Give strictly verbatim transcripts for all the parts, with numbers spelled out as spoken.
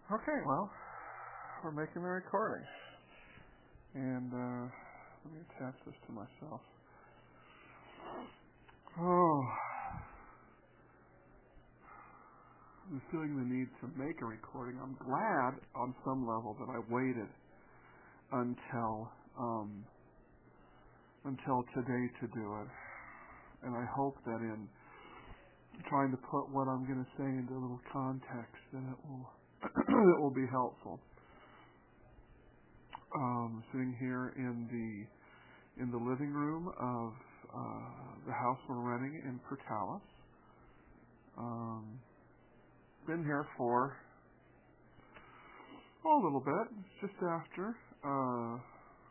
Okay, well, we're making the recording. And uh, let me attach this to myself. Oh, I'm feeling the need to make a recording. I'm glad on some level that I waited until um, until today to do it. And I hope that in trying to put what I'm going to say into a little context that it will it will be helpful. Um, sitting here in the in the living room of uh, the house we're renting in Portales. Um, been here for oh, a little bit. It's just after. Uh,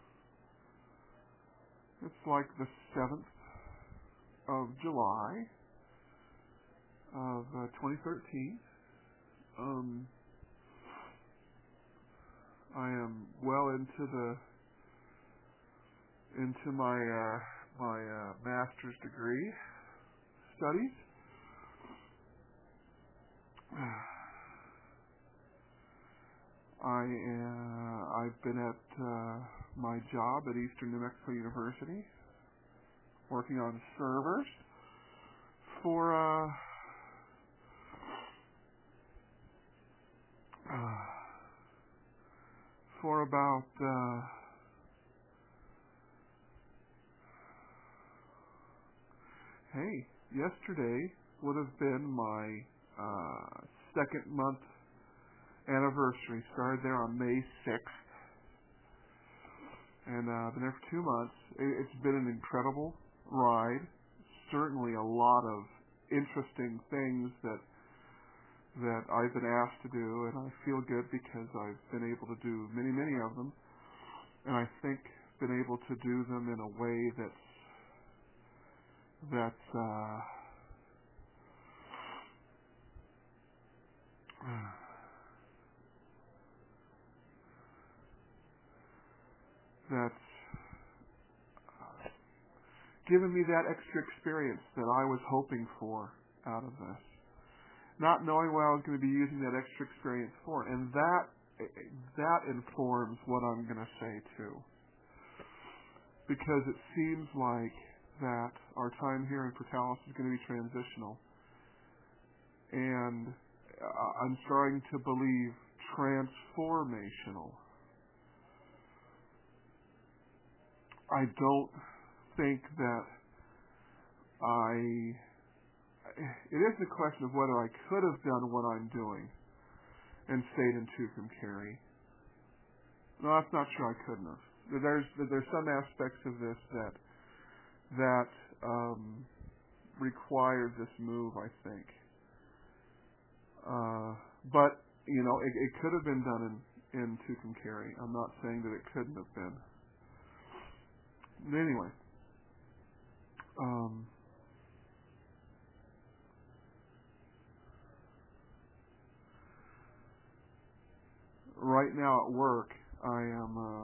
it's like the seventh of July of uh, twenty thirteen. Um, I am well into the into my uh, my uh, master's degree studies. I uh, I've been at uh, my job at Eastern New Mexico University, working on servers for uh, uh, for about uh, hey, yesterday would have been my uh, second month anniversary. Started there on May sixth, and uh, been there for two months. It, it's been an incredible ride. Certainly a lot of interesting things that that I've been asked to do, and I feel good because I've been able to do many, many of them, and I think been able to do them in a way that's that's uh, that's uh, given me that extra experience that I was hoping for out of this. Not knowing what I was going to be using that extra experience for. And that that informs what I'm going to say, too. Because it seems like that our time here in Portales is going to be transitional. And I'm starting to believe transformational. I don't think that I... It isn't a question of whether I could have done what I'm doing and stayed in Tucumcari. No, that's not true. I couldn't have. There's there's some aspects of this that that um, required this move, I think. Uh, but you know, it, it could have been done in in Tucumcari. I'm not saying that it couldn't have been. But anyway. Um, Right now at work, I am, uh,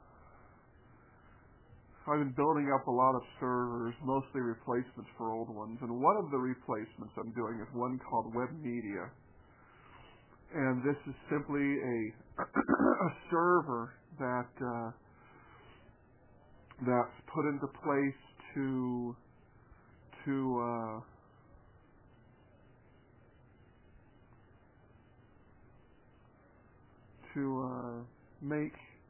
I've been building up a lot of servers, mostly replacements for old ones, and one of the replacements I'm doing is one called Web Media. And this is simply a, a server that, uh, that's put into place to, to, uh, to uh, make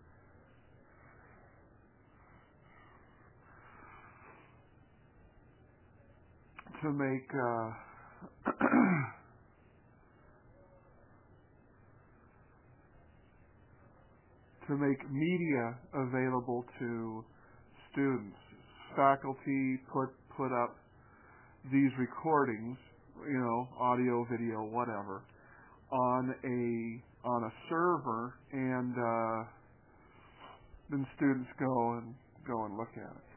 to make uh, to make media available to students. Faculty put put up these recordings, you know, audio, video, whatever, on a on a server, and uh, then students go and go and look at it.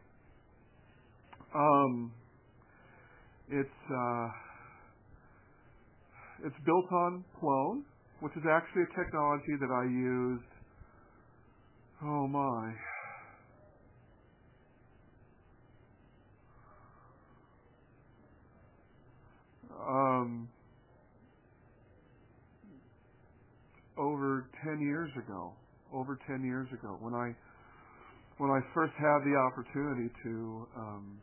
Um, it's uh, it's built on Plone, which is actually a technology that I used. Oh my. Um, over ten years ago. Over ten years ago, when I when I first had the opportunity to um,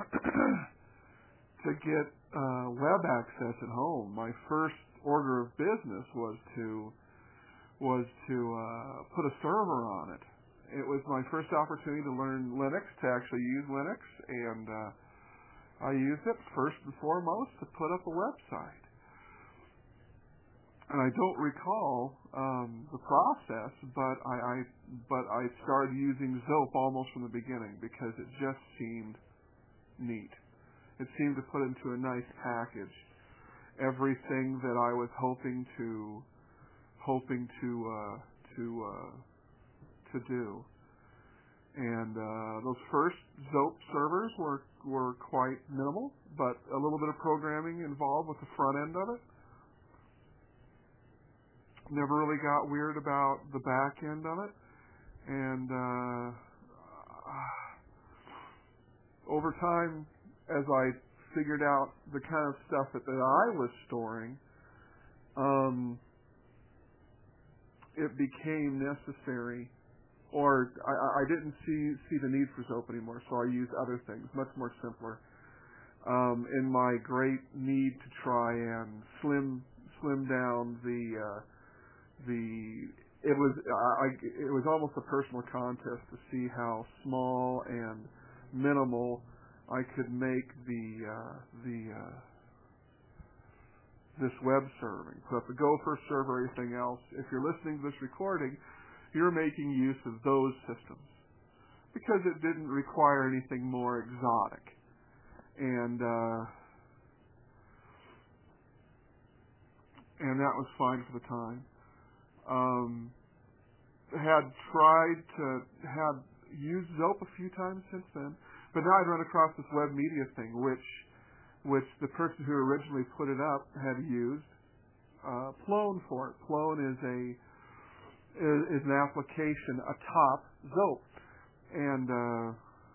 to get uh, web access at home, my first order of business was to was to uh, put a server on it. It was my first opportunity to learn Linux, to actually use Linux, and uh, I used it first and foremost to put up a website. And I don't recall um, the process, but I, I but I started using Zope almost from the beginning because it just seemed neat. It seemed to put into a nice package everything that I was hoping to hoping to uh, to uh, to do. And uh, those first Zope servers were were quite minimal, but a little bit of programming involved with the front end of it. Never really got weird about the back end of it. And uh, over time, as I figured out the kind of stuff that, that I was storing, um, it became necessary, or I, I didn't see, see the need for Zope anymore, so I used other things, much more simpler. Um, in my great need to try and slim slim down the uh, the it was I, it was almost a personal contest to see how small and minimal I could make the uh, the uh, this web serving. So if the Gopher server, everything else, if you're listening to this recording, you're making use of those systems because it didn't require anything more exotic. And uh, and that was fine for the time. Um, had tried to had used Zope a few times since then, but now I'd run across this web media thing, which which the person who originally put it up had used uh, Plone for it. Plone is a is, is an application atop Zope, and uh,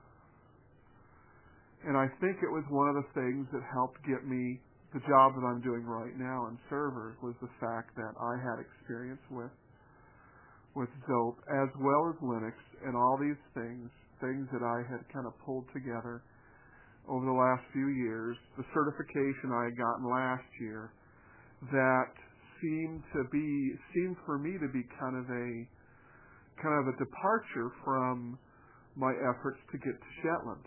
and I think it was one of the things that helped get me the job that I'm doing right now in servers, was the fact that I had experience with with Zope as well as Linux and all these things, things that I had kind of pulled together over the last few years. The certification I had gotten last year that seemed to be seemed for me to be kind of a kind of a departure from my efforts to get to Shetland.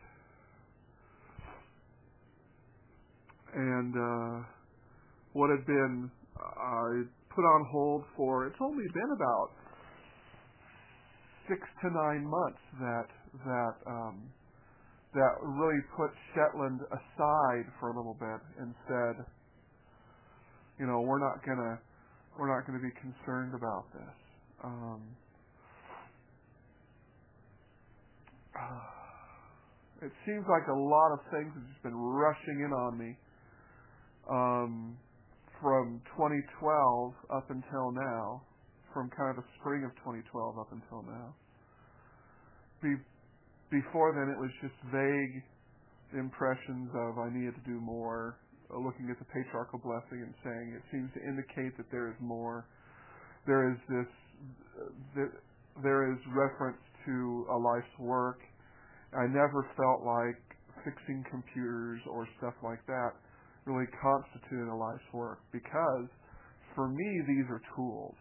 And uh, what had been uh, put on hold for, it's only been about six to nine months that that um, that really put Shetland aside for a little bit and said, you know, we're not gonna we're not gonna be concerned about this. Um, uh, it seems like a lot of things have just been rushing in on me. Um, from twenty twelve up until now, from kind of the spring of twenty twelve up until now. Be, before then, it was just vague impressions of I needed to do more, uh, looking at the patriarchal blessing and saying it seems to indicate that there is more. There is this, uh, th- there is reference to a life's work. I never felt like fixing computers or stuff like that really constituted a life's work, because for me these are tools.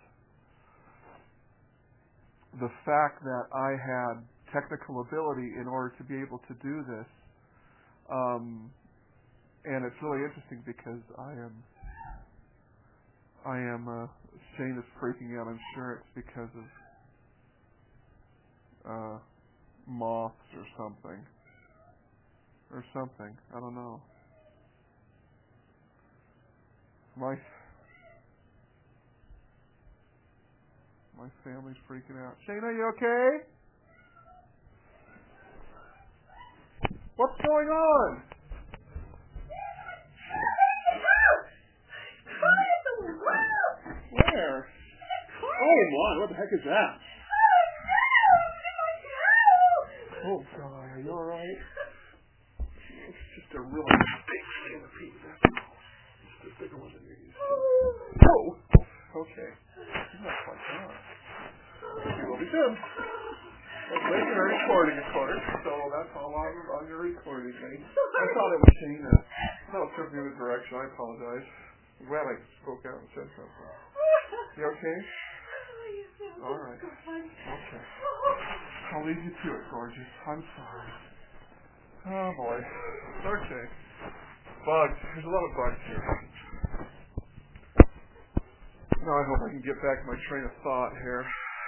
The fact that I had technical ability in order to be able to do this, um, and it's really interesting because I am I am uh, Shane is freaking out. I'm sure it's because of uh, moths or something or something. I don't know. My my family's freaking out. Shane, are you okay? What's going on? Where? Oh, my, what the heck is that? Oh, God, are you alright? It's just a really big centipede. Just a bigger one than you're used to. Oh! Okay. That's like that. You will be done. Well, making a recording, of course, so that's all on, on your recording, mate. I thought it was Shana. No, it took me in the direction. I apologize. I'm glad I spoke out and said something. You okay? All right. Okay. I'll leave you to it, gorgeous. I'm sorry. Oh, boy. Okay. Bugs. There's a lot of bugs here. Now I hope I can get back my train of thought here.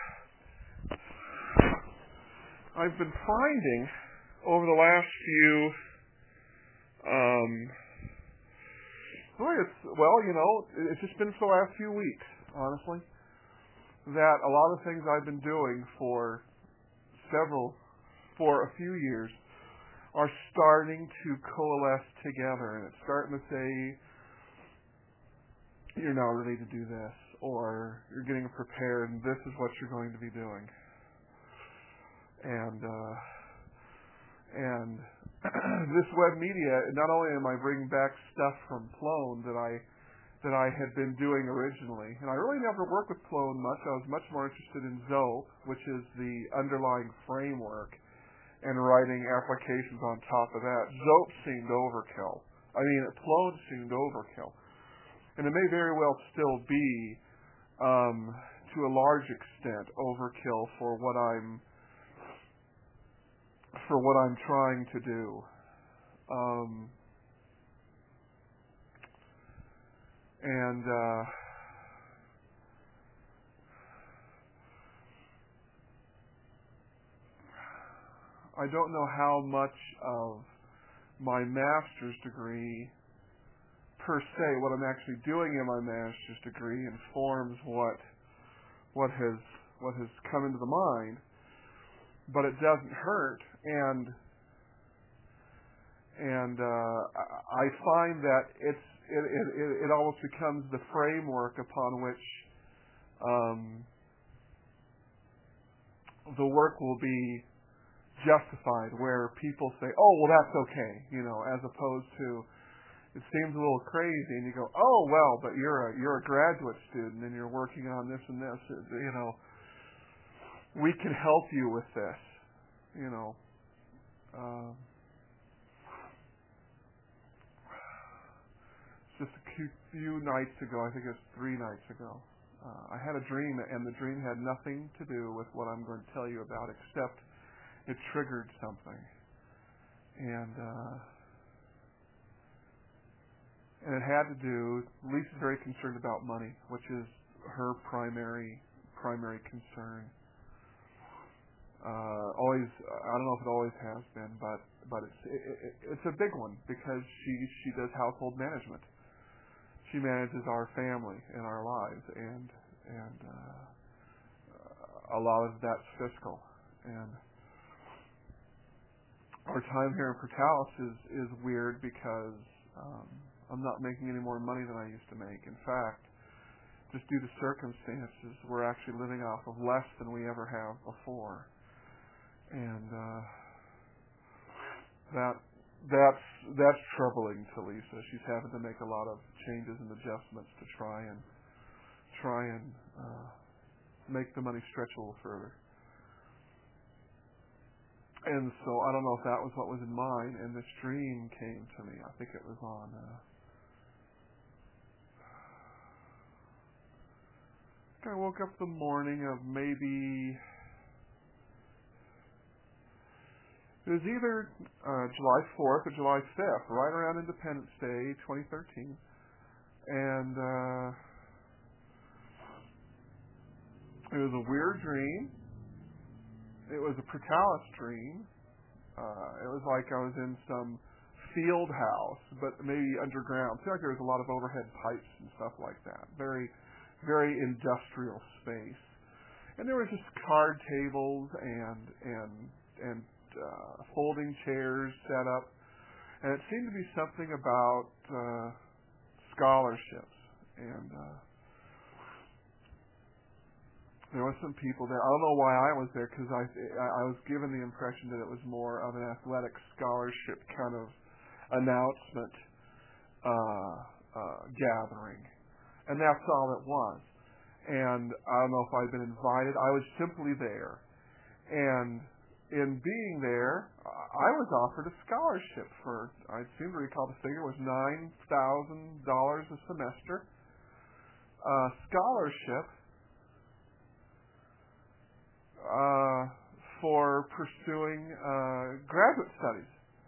I've been finding over the last few, um, boy, it's, well, you know, it's just been for the last few weeks, honestly, that a lot of things I've been doing for several, for a few years are starting to coalesce together, and it's starting to say, you're now ready to do this, or you're getting prepared, and this is what you're going to be doing. And uh, and this web media, not only am I bringing back stuff from Plone that I that I had been doing originally, and I really never worked with Plone much. I was much more interested in Zope, which is the underlying framework, and writing applications on top of that. Zope seemed overkill. I mean, Plone seemed overkill, and it may very well still be, um, to a large extent, overkill for what I'm. for what I'm trying to do. Um, and uh, I don't know how much of my master's degree per se, what I'm actually doing in my master's degree informs what what has what has come into the mind, but it doesn't hurt. And and uh, I find that it's it, it it almost becomes the framework upon which um, the work will be justified, where people say, "Oh, well, that's okay," you know, as opposed to it seems a little crazy, and you go, "Oh, well, but you're a you're a graduate student and you're working on this and this, you know, we can help you with this," you know. Um, just a few nights ago, I think it was three nights ago, uh, I had a dream, and the dream had nothing to do with what I'm going to tell you about, except it triggered something. And uh, and it had to do, Lisa's very concerned about money, which is her primary primary concern. Uh, always, I don't know if it always has been, but but it's it, it, it's a big one because she she does household management. She manages our family and our lives, and and uh, a lot of that's fiscal. And our time here in Portalis is is weird because um, I'm not making any more money than I used to make. In fact, just due to circumstances, we're actually living off of less than we ever have before. And uh, that that's that's troubling to Lisa. She's having to make a lot of changes and adjustments to try and try and uh, make the money stretch a little further. And so I don't know if that was what was in mine. And this dream came to me. I think it was on. Uh, I woke up the morning of maybe. It was either uh, July fourth or July fifth, right around Independence Day, twenty thirteen. And uh, it was a weird dream. It was a Portalis dream. Uh, it was like I was in some field house, but maybe underground. It seemed like there was a lot of overhead pipes and stuff like that. Very, very industrial space. And there were just card tables and and and Uh, folding chairs set up, and it seemed to be something about uh, scholarships, and uh, there were some people there. I don't know why I was there, because I I was given the impression that it was more of an athletic scholarship kind of announcement uh, uh, gathering, and that's all it was. And I don't know if I'd been invited. I was simply there. And in being there, I was offered a scholarship for, I seem to recall the figure was nine thousand dollars a semester. Uh, scholarship uh, for pursuing uh, graduate studies.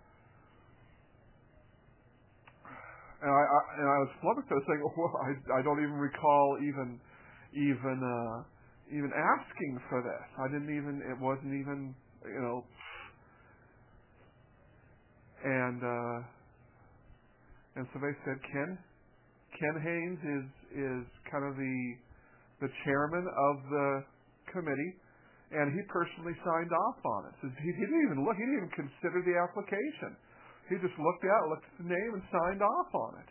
And I, I and I was flummoxed. I was saying, well, I, I don't even recall even even uh, even asking for this. I didn't even. It wasn't even. You know. And uh, and so they said, Ken Ken Haynes is is kind of the the chairman of the committee, and he personally signed off on it. So he, he didn't even look. He didn't even consider the application. He just looked at it, looked at the name, and signed off on it.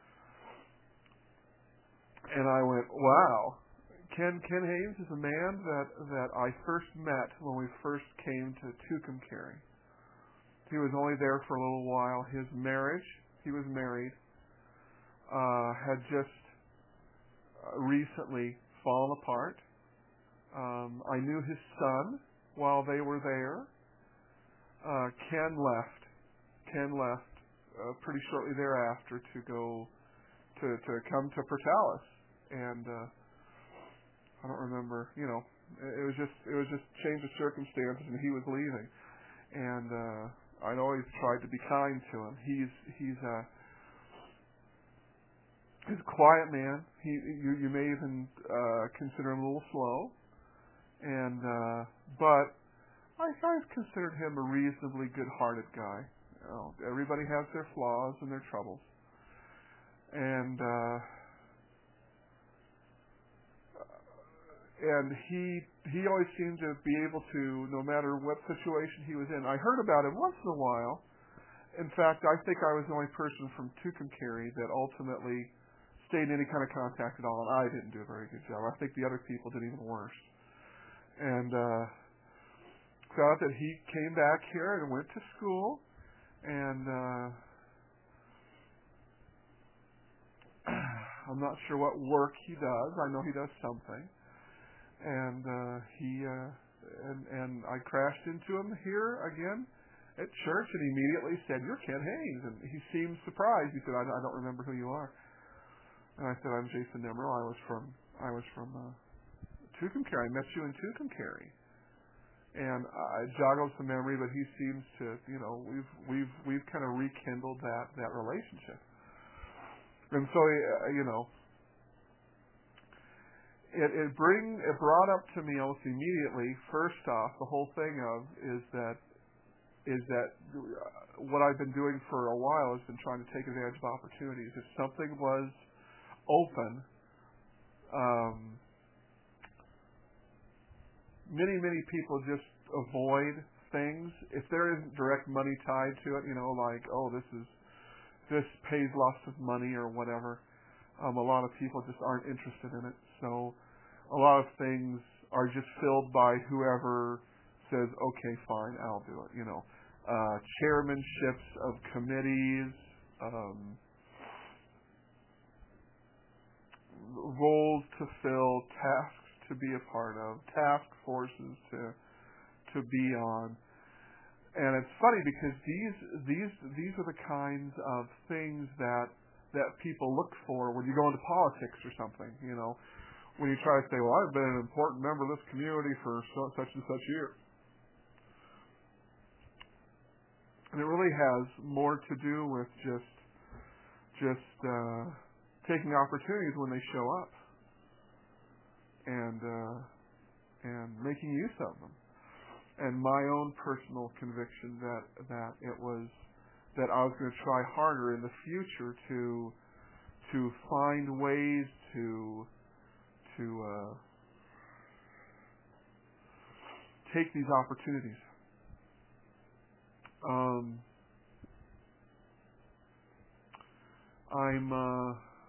And I went, wow. Ken Ken Haynes is a man that, that I first met when we first came to Tucumcari. He was only there for a little while. His marriage, he was married, uh, had just recently fallen apart. Um, I knew his son while they were there. Uh, Ken left. Ken left uh, pretty shortly thereafter to go to to come to Portales, and uh, I don't remember. You know, it was just it was just change of circumstances, and he was leaving. And uh, I'd always tried to be kind to him. He's he's a he's a quiet man. He you you may even uh, consider him a little slow, and uh, but I I've considered him a reasonably good-hearted guy. You know, everybody has their flaws and their troubles, and uh, and he he always seemed to be able to, no matter what situation he was in. I heard about him once in a while. In fact, I think I was the only person from Tucumcari that ultimately stayed in any kind of contact at all, and I didn't do a very good job. I think the other people did even worse. And uh, found that he came back here and went to school. And uh, I'm not sure what work he does. I know he does something. And uh, he uh, and and I crashed into him here again at church, and he immediately said, "You're Ken Haynes." And he seemed surprised. He said, "I, I don't remember who you are." And I said, "I'm Jason Nemerl. I was from I was from uh, Tucumcari. I met you in Tucumcari." And I joggled some memory, but he seems to, you know, we've we've we've kind of rekindled that, that relationship. And so, uh, you know, it it bring it brought up to me almost immediately. First off, the whole thing of is that is that what I've been doing for a while has been trying to take advantage of opportunities. If something was open, um, many, many people just avoid things. If there isn't direct money tied to it, you know, like, oh, this is this pays lots of money or whatever, um, a lot of people just aren't interested in it. So a lot of things are just filled by whoever says, okay, fine, I'll do it. You know, uh, chairmanships of committees, um, roles to fill, tasks to be a part of, task forces to to be on. And it's funny because these these these are the kinds of things that that people look for when you go into politics or something, you know. When you try to say, well, I've been an important member of this community for so, such and such years. And it really has more to do with just just uh, taking opportunities when they show up. And uh, and making use of them, and my own personal conviction that that it was that I was going to try harder in the future to to find ways to to uh, take these opportunities. Um, I'm. Uh,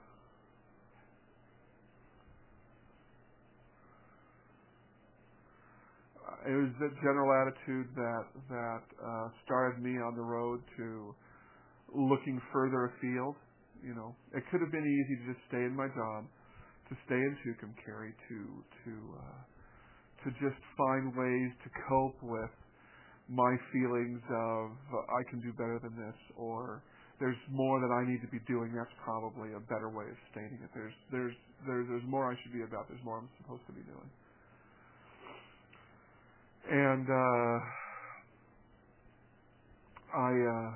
It was the general attitude that that uh, started me on the road to looking further afield. You know, it could have been easy to just stay in my job, to stay in Tucumcari, to to uh, to just find ways to cope with my feelings of uh, I can do better than this, or there's more that I need to be doing. That's probably a better way of stating it. There's there's there's there's more I should be about. There's more I'm supposed to be doing. And uh, I uh,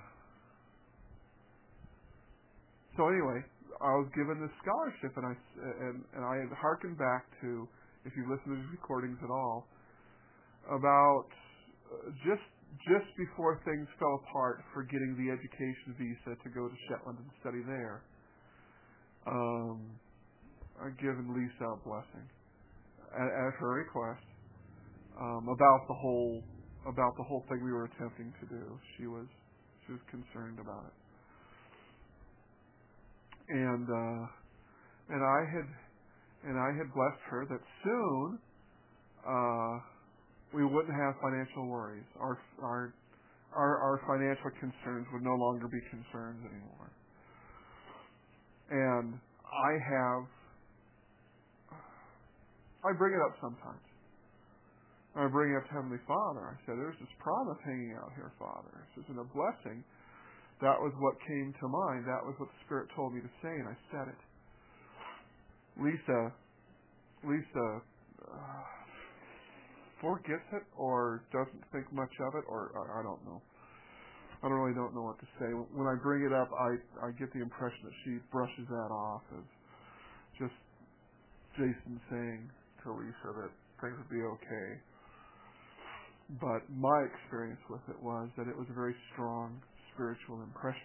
so anyway, I was given this scholarship, and I and, and I had hearkened back to, if you listen to these recordings at all, about uh, just just before things fell apart for getting the education visa to go to Shetland and study there. Um, I'd given Lisa a blessing at, at her request um, about the whole about the whole thing we were attempting to do. She was she was concerned about it. And uh, and I had and I had blessed her that soon uh, we wouldn't have financial worries. Our our our our financial concerns would no longer be concerns anymore. And I have I bring it up sometimes. I bring it up to Heavenly Father. I said, "There's this promise hanging out here, Father. This isn't a blessing." That was what came to mind. That was what the Spirit told me to say, and I said it. Lisa, Lisa uh, forgets it or doesn't think much of it, or I, I don't know. I don't really don't know what to say. When I bring it up, I, I get the impression that she brushes that off as just Jason saying to Lisa that things would be okay. But my experience with it was that it was a very strong spiritual impression.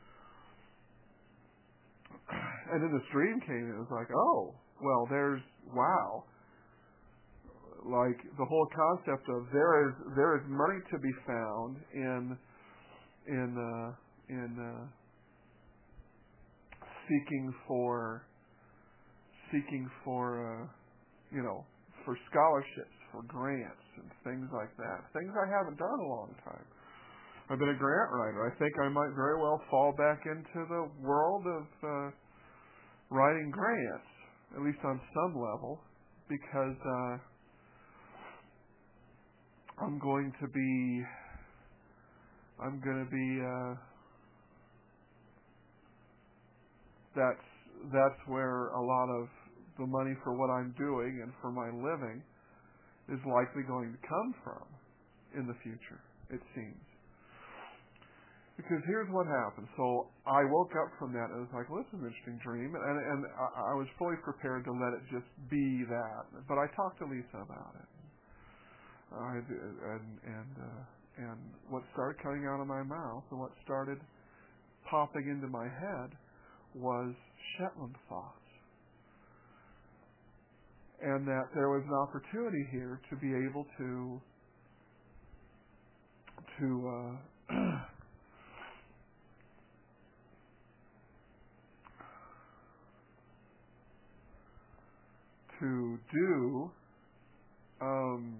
And then this dream came, and it was like, oh, well, there's, wow. Like, the whole concept of there is there is money to be found in in uh, in uh, seeking for seeking for uh, you know for scholarships, for grants, and things like that. Things I haven't done in a long time. I've been a grant writer. I think I might very well fall back into the world of uh, writing grants, at least on some level, because uh, I'm going to be, I'm going to be, uh, that's that's where a lot of the money for what I'm doing and for my living is likely going to come from in the future, it seems. Because here's what happened. So I woke up from that and it was like, well, this is an interesting dream. And, and I, I was fully prepared to let it just be that. But I talked to Lisa about it. I, and and uh, and what started coming out of my mouth and what started popping into my head was Shetland thoughts. And that there was an opportunity here to be able to to uh, to do um,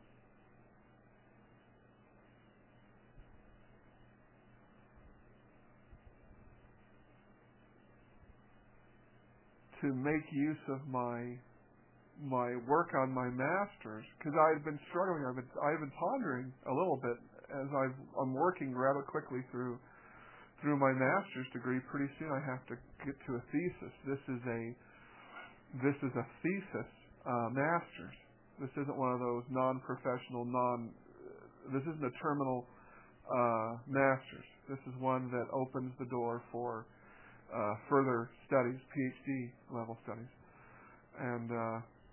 to make use of my my work on my master's, because I had been struggling. I've been I've been pondering a little bit as I've, I'm working rather quickly through through my master's degree. Pretty soon I have to get to a thesis. This is a This is a thesis uh, master's. This isn't one of those non-professional, non. This isn't a terminal uh, master's. This is one that opens the door for uh, further studies, PhD level studies. And uh,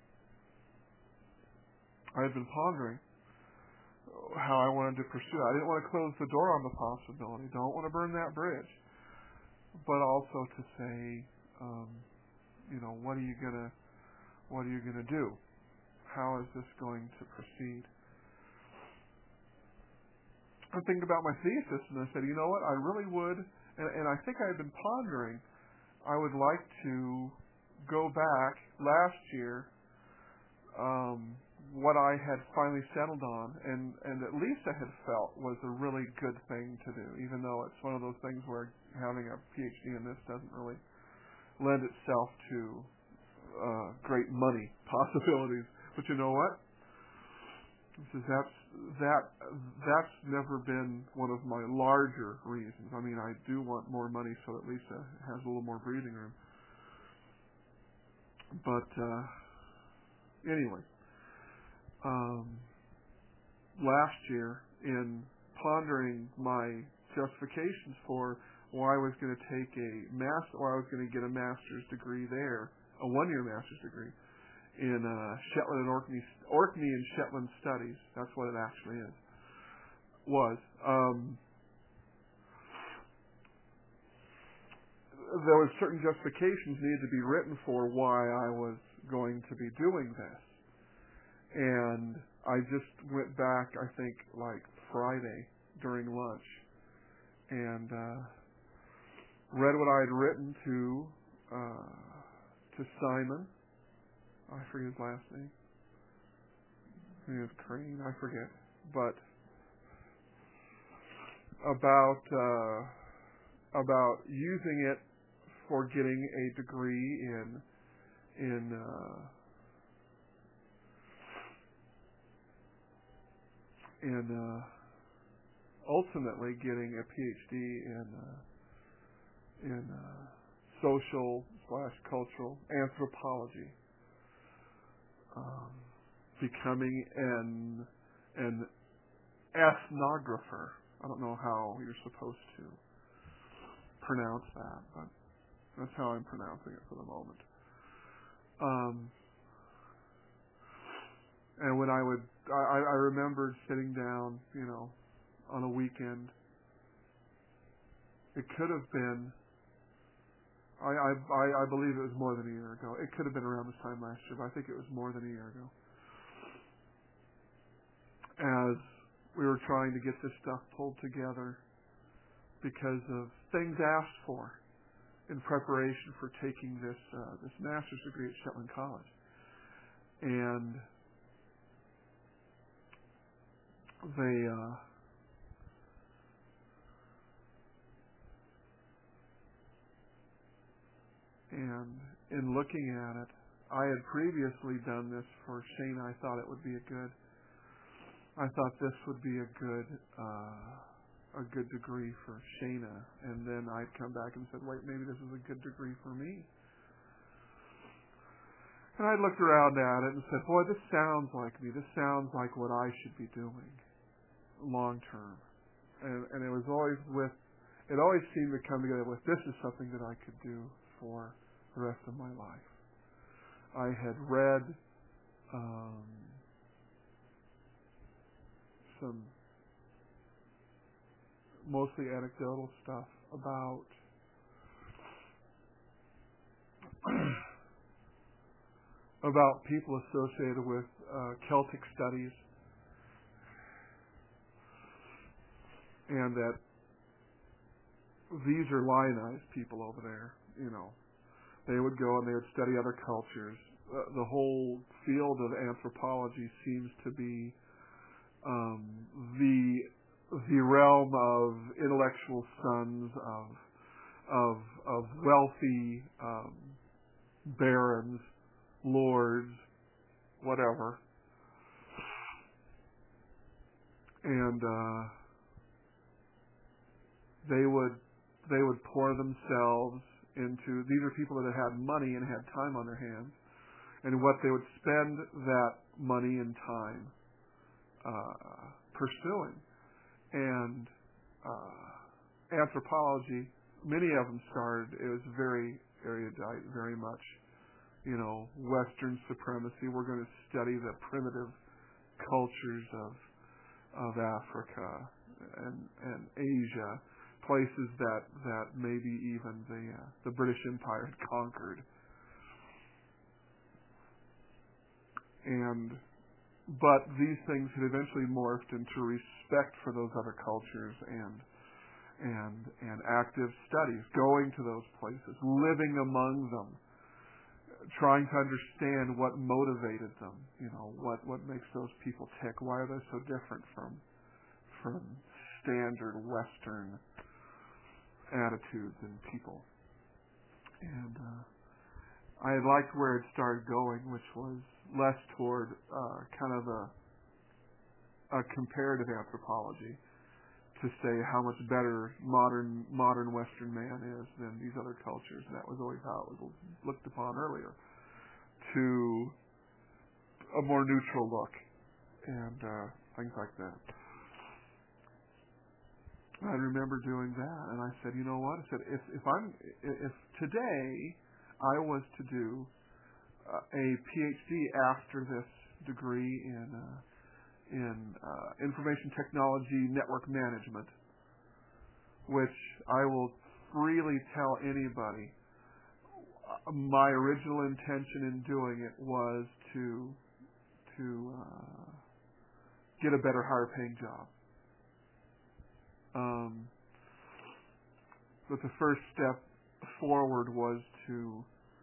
I had been pondering how I wanted to pursue it. I didn't want to close the door on the possibility. Don't want to burn that bridge. But also to say, um, you know, what are you gonna, what are you gonna do? How is this going to proceed? I think about my thesis, and I said, you know what, I really would, and, and I think I had been pondering, I would like to go back last year, um, what I had finally settled on, and, and that Lisa had felt was a really good thing to do, even though it's one of those things where having a PhD in this doesn't really lend itself to uh, great money possibilities. But you know what? He says that's that that's never been one of my larger reasons. I mean, I do want more money so that Lisa has a little more breathing room. But uh, anyway, um, last year in pondering my justifications for why I was going to take a master, or I was going to get a master's degree there, a one-year master's degree in uh, Shetland and Orkney, Orkney and Shetland Studies. That's what it actually is. Was um, there was certain justifications needed to be written for why I was going to be doing this, and I just went back, I think, like Friday during lunch, and uh, read what I had written to uh, to Simon. I forget his last name. I think it was Crane. I forget, but about uh, about using it for getting a degree in in uh, in uh, ultimately getting a P H D in uh, in uh, social slash cultural anthropology, um, becoming an an ethnographer. I don't know how you're supposed to pronounce that, but that's how I'm pronouncing it for the moment. Um, and when I would, I, I remembered sitting down, you know, on a weekend. It could have been, I, I, I believe it was more than a year ago. It could have been around this time last year, but I think it was more than a year ago. As we were trying to get this stuff pulled together because of things asked for in preparation for taking this uh, this master's degree at Shetland College. And they uh, and in looking at it, I had previously done this for Shana. I thought it would be a good I thought this would be a good uh, a good degree for Shana, and then I'd come back and said, wait, maybe this is a good degree for me. And I looked around at it and said, boy, this sounds like me. This sounds like what I should be doing long term. And, and it was always with, it always seemed to come together with, this is something that I could do for the rest of my life. I had read um, some mostly anecdotal stuff about about people associated with uh, Celtic studies, and that these are lionized people over there. You know, they would go and they would study other cultures. Uh, the whole field of anthropology seems to be um, the the realm of intellectual sons of of of wealthy um, barons, lords, whatever, and uh, they would they would pour themselves into. These are people that had money and had time on their hands, and what they would spend that money and time uh, pursuing. And uh, anthropology, many of them started, it was very erudite, very much, you know, Western supremacy. We're going to study the primitive cultures of of Africa and and Asia, places that, that maybe even the uh, the British Empire had conquered. And but these things had eventually morphed into respect for those other cultures and and and active studies, going to those places, living among them, trying to understand what motivated them, you know, what, what makes those people tick, why are they so different from from standard Western attitudes and people. And uh, I had liked where it started going, which was less toward uh, kind of a, a comparative anthropology to say how much better modern modern Western man is than these other cultures. And that was always how it was looked upon earlier, to a more neutral look and uh, things like that. I remember doing that, and I said, you know what? I said, if if I'm if today I was to do uh, a PhD after this degree in uh, in uh, information technology network management, which I will freely tell anybody, uh, my original intention in doing it was to to uh, get a better, higher paying job. Um, but the first step forward was to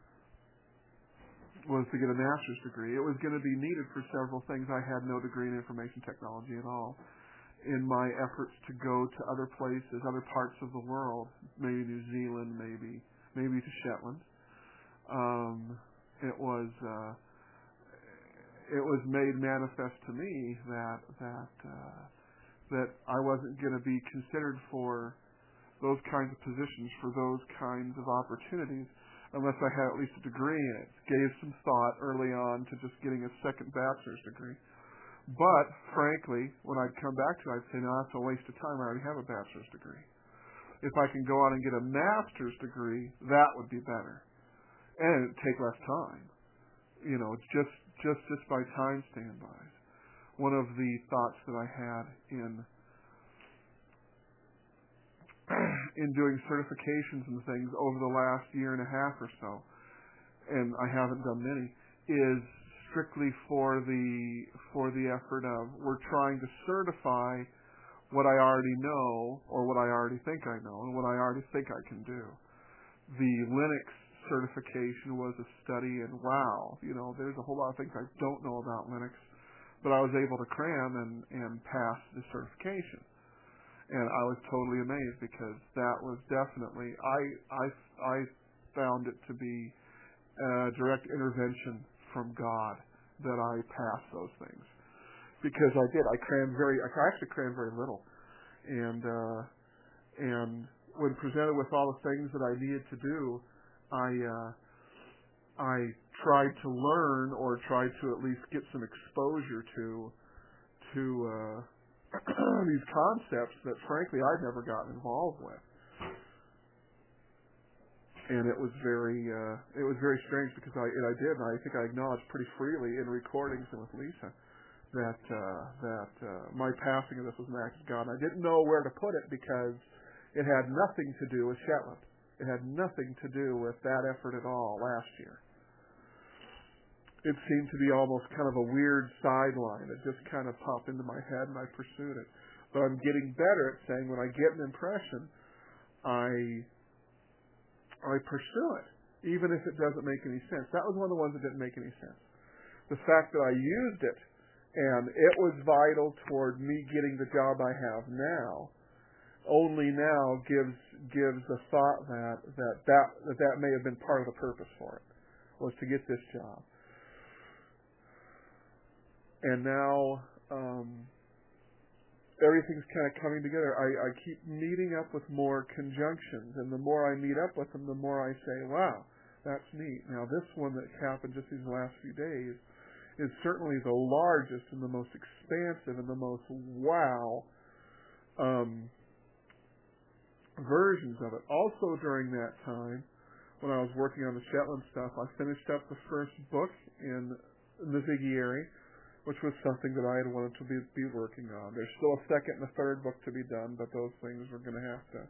was to get a master's degree. It was going to be needed for several things. I had no degree in information technology at all. In my efforts to go to other places, other parts of the world, maybe New Zealand, maybe maybe to Shetland, um, it was uh, it was made manifest to me that that. Uh, that I wasn't going to be considered for those kinds of positions, for those kinds of opportunities, unless I had at least a degree in it. Gave some thought early on to just getting a second bachelor's degree. But, frankly, when I'd come back to it, I'd say, no, that's a waste of time. I already have a bachelor's degree. If I can go on and get a master's degree, that would be better. And it'd take less time. You know, it's just, just, just by time standbys. One of the thoughts that I had in in doing certifications and things over the last year and a half or so, and I haven't done many, is strictly for the for the effort of we're trying to certify what I already know or what I already think I know and what I already think I can do. The Linux certification was a study, and wow, you know, there's a whole lot of things I don't know about Linux. But I was able to cram and, and pass the certification. And I was totally amazed because that was definitely, I, I, I found it to be a direct intervention from God that I passed those things. Because I did. I crammed very, I actually crammed very little. And, uh, and when presented with all the things that I needed to do, I, uh, I tried to learn or tried to at least get some exposure to to uh, these concepts that, frankly, I'd never gotten involved with. And it was very uh, it was very strange because I and I did, and I think I acknowledged pretty freely in recordings and with Lisa that uh, that uh, my passing of this was an act of God. And I didn't know where to put it because it had nothing to do with Shetland. It had nothing to do with that effort at all last year. It seemed to be almost kind of a weird sideline. It just kind of popped into my head and I pursued it. But I'm getting better at saying when I get an impression, I I pursue it, even if it doesn't make any sense. That was one of the ones that didn't make any sense. The fact that I used it and it was vital toward me getting the job I have now, only now gives gives the thought that that, that that that may have been part of the purpose for it, was to get this job. And now um, everything's kind of coming together. I, I keep meeting up with more conjunctions, and the more I meet up with them, the more I say, wow, that's neat. Now this one that happened just these last few days is certainly the largest and the most expansive and the most wow um, versions of it. Also during that time, when I was working on the Shetland stuff, I finished up the first book in, in the Vigieri, which was something that I had wanted to be, be working on. There's still a second and a third book to be done, but those things are going to have to...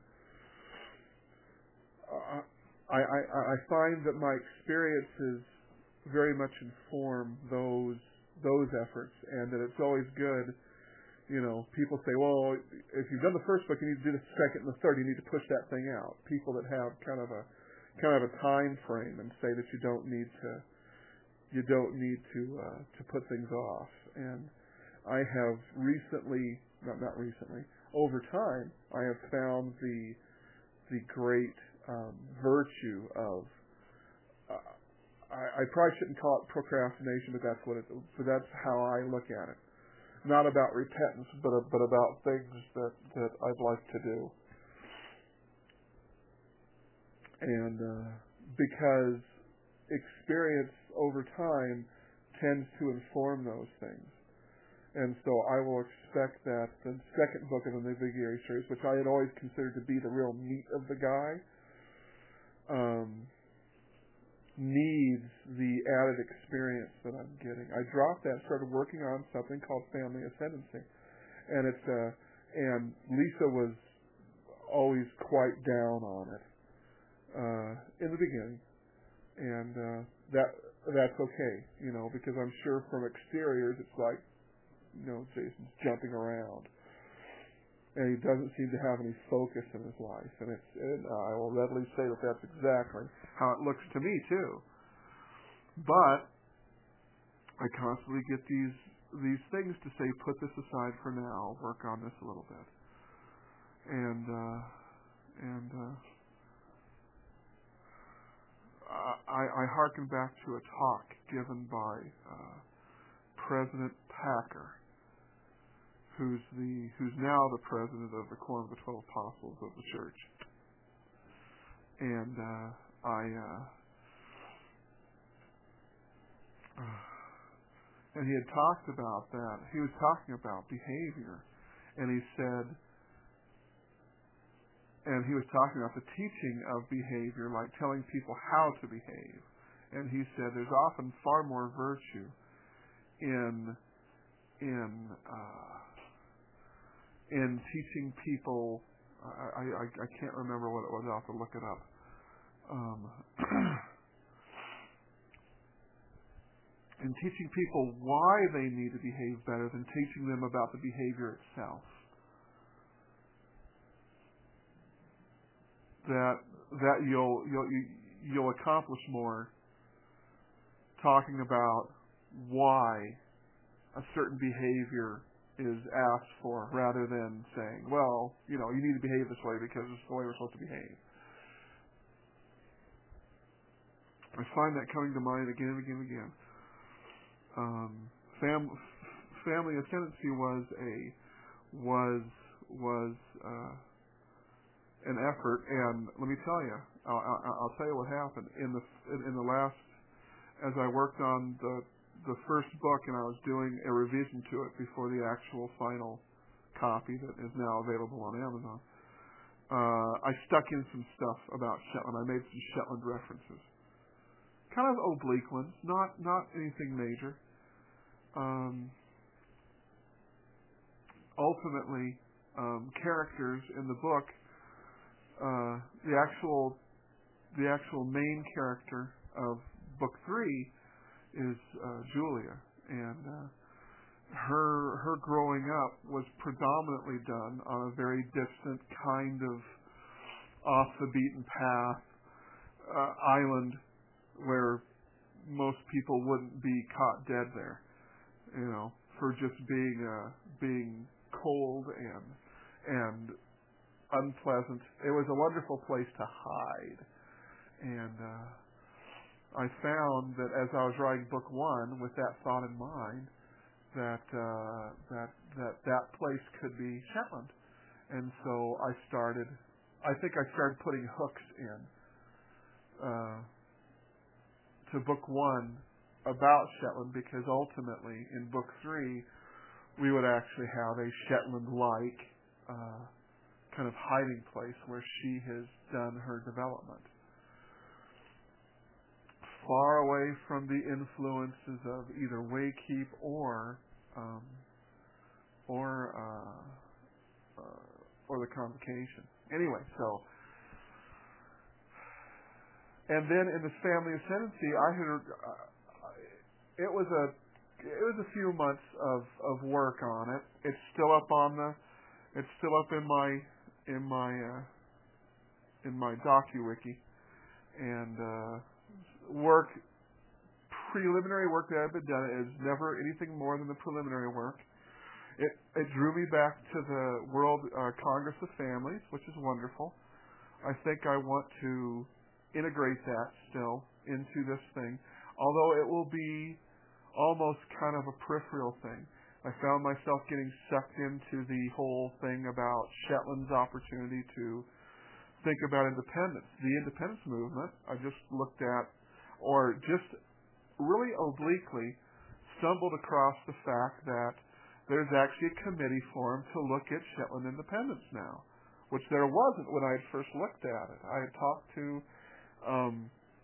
Uh, I, I, I find that my experiences very much inform those those efforts, and that it's always good. You know, people say, well, if you've done the first book, you need to do the second and the third. You need to push that thing out. People that have kind of a kind of a time frame and say that you don't need to you don't need to uh, to put things off. And I have recently, not not recently, over time, I have found the the great um, virtue of uh, I, I probably shouldn't call it procrastination, but that's what it. But that's how I look at it. Not about repentance, but but about things that that I'd like to do. And uh, because experience over time tends to inform those things. And so I will expect that the second book of the Navigare series, which I had always considered to be the real meat of the guy, um, needs the added experience that I'm getting. I dropped that, started working on something called Family Ascendancy, and it's uh, and Lisa was always quite down on it uh, in the beginning, and uh, that that's okay, you know, because I'm sure from exteriors it's like, you know, Jason's jumping around, and he doesn't seem to have any focus in his life. And it's, and I will readily say that that's exactly how it looks to me too. But I constantly get these these things to say, put this aside for now, work on this a little bit, and uh, and uh, I, I hearken back to a talk given by uh, President Packer, who's the who's now the president of the Quorum of the Twelve Apostles of the Church, and uh, I uh, uh, and he had talked about that. He was talking about behavior, and he said, and he was talking about the teaching of behavior, like telling people how to behave, and he said there's often far more virtue in in uh, in teaching people. I, I, I can't remember what it was. I'll have to look it up. Um, in teaching people why they need to behave better than teaching them about the behavior itself. That that you'll you'll you'll accomplish more talking about why a certain behavior is asked for, rather than saying, well, you know, you need to behave this way because it's the way we're supposed to behave. I find that coming to mind again and again and again. Um, fam, family ascendancy was a was was uh, an effort, and let me tell you, I'll, I'll, I'll tell you what happened in the in, in the last, as I worked on the the first book, and I was doing a revision to it before the actual final copy that is now available on Amazon. Uh, I stuck in some stuff about Shetland. I made some Shetland references, kind of oblique ones, not not anything major. Um, ultimately, um, characters in the book, uh, the actual the actual main character of book three is uh, Julia, and uh, her her growing up was predominantly done on a very distant, kind of off the beaten path uh, island where most people wouldn't be caught dead there, you know, for just being uh, being cold and and unpleasant. It was a wonderful place to hide, and uh, I found that as I was writing book one with that thought in mind, that uh, that that that place could be Shetland, and so I started. I think I started putting hooks in uh, to book one about Shetland, because ultimately in book three we would actually have a Shetland-like uh, kind of hiding place where she has done her development, far away from the influences of either Waykeep or um, or uh, uh, or the Convocation. Anyway, so and then in this family ascendancy, I had uh, it was a it was a few months of, of work on it. It's still up on the it's still up in my in my uh, in my DocuWiki, and uh, work, preliminary work that I've been done is never anything more than the preliminary work. It, it drew me back to the World uh, Congress of Families, which is wonderful. I think I want to integrate that still into this thing. although it will be almost kind of a peripheral thing. I found myself getting sucked into the whole thing about Shetland's opportunity to think about independence. The independence movement, I just looked at, or just really obliquely stumbled across the fact that there's actually a committee formed to look at Shetland independence now, which there wasn't when I had first looked at it. I had talked to um,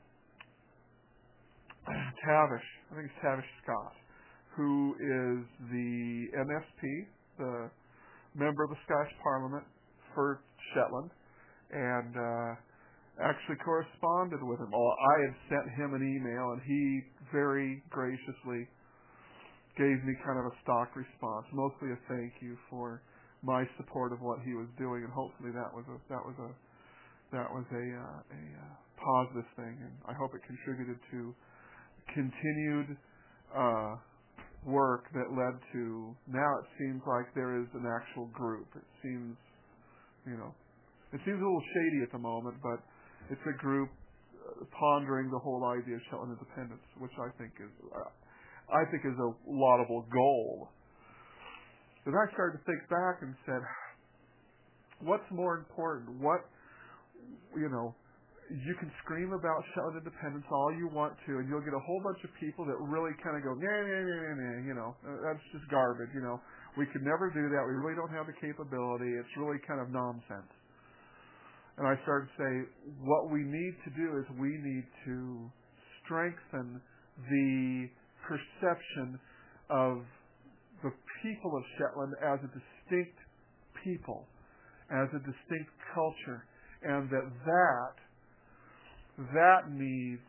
Tavish, I think it's Tavish Scott, who is the M S P, the member of the Scottish Parliament for Shetland, and uh, actually corresponded with him. Well, I had sent him an email, and he very graciously gave me kind of a stock response, mostly a thank you for my support of what he was doing, and hopefully that was a that was a that was a uh, a uh, positive thing, and I hope it contributed to continued uh, work that led to now it seems like there is an actual group. It seems, you know, it seems a little shady at the moment, but it's a group uh, pondering the whole idea of Shetland independence, which I think is uh, I think is a laudable goal. Then I started to think back and said, what's more important? What, you know, you can scream about Shetland independence all you want to, and you'll get a whole bunch of people that really kind of go, nah, nah, nah, nah, nah, you know, that's just garbage, you know. We could never do that. We really don't have the capability. It's really kind of nonsense. And I started to say, what we need to do is we need to strengthen the perception of the people of Shetland as a distinct people, as a distinct culture, and that that, that needs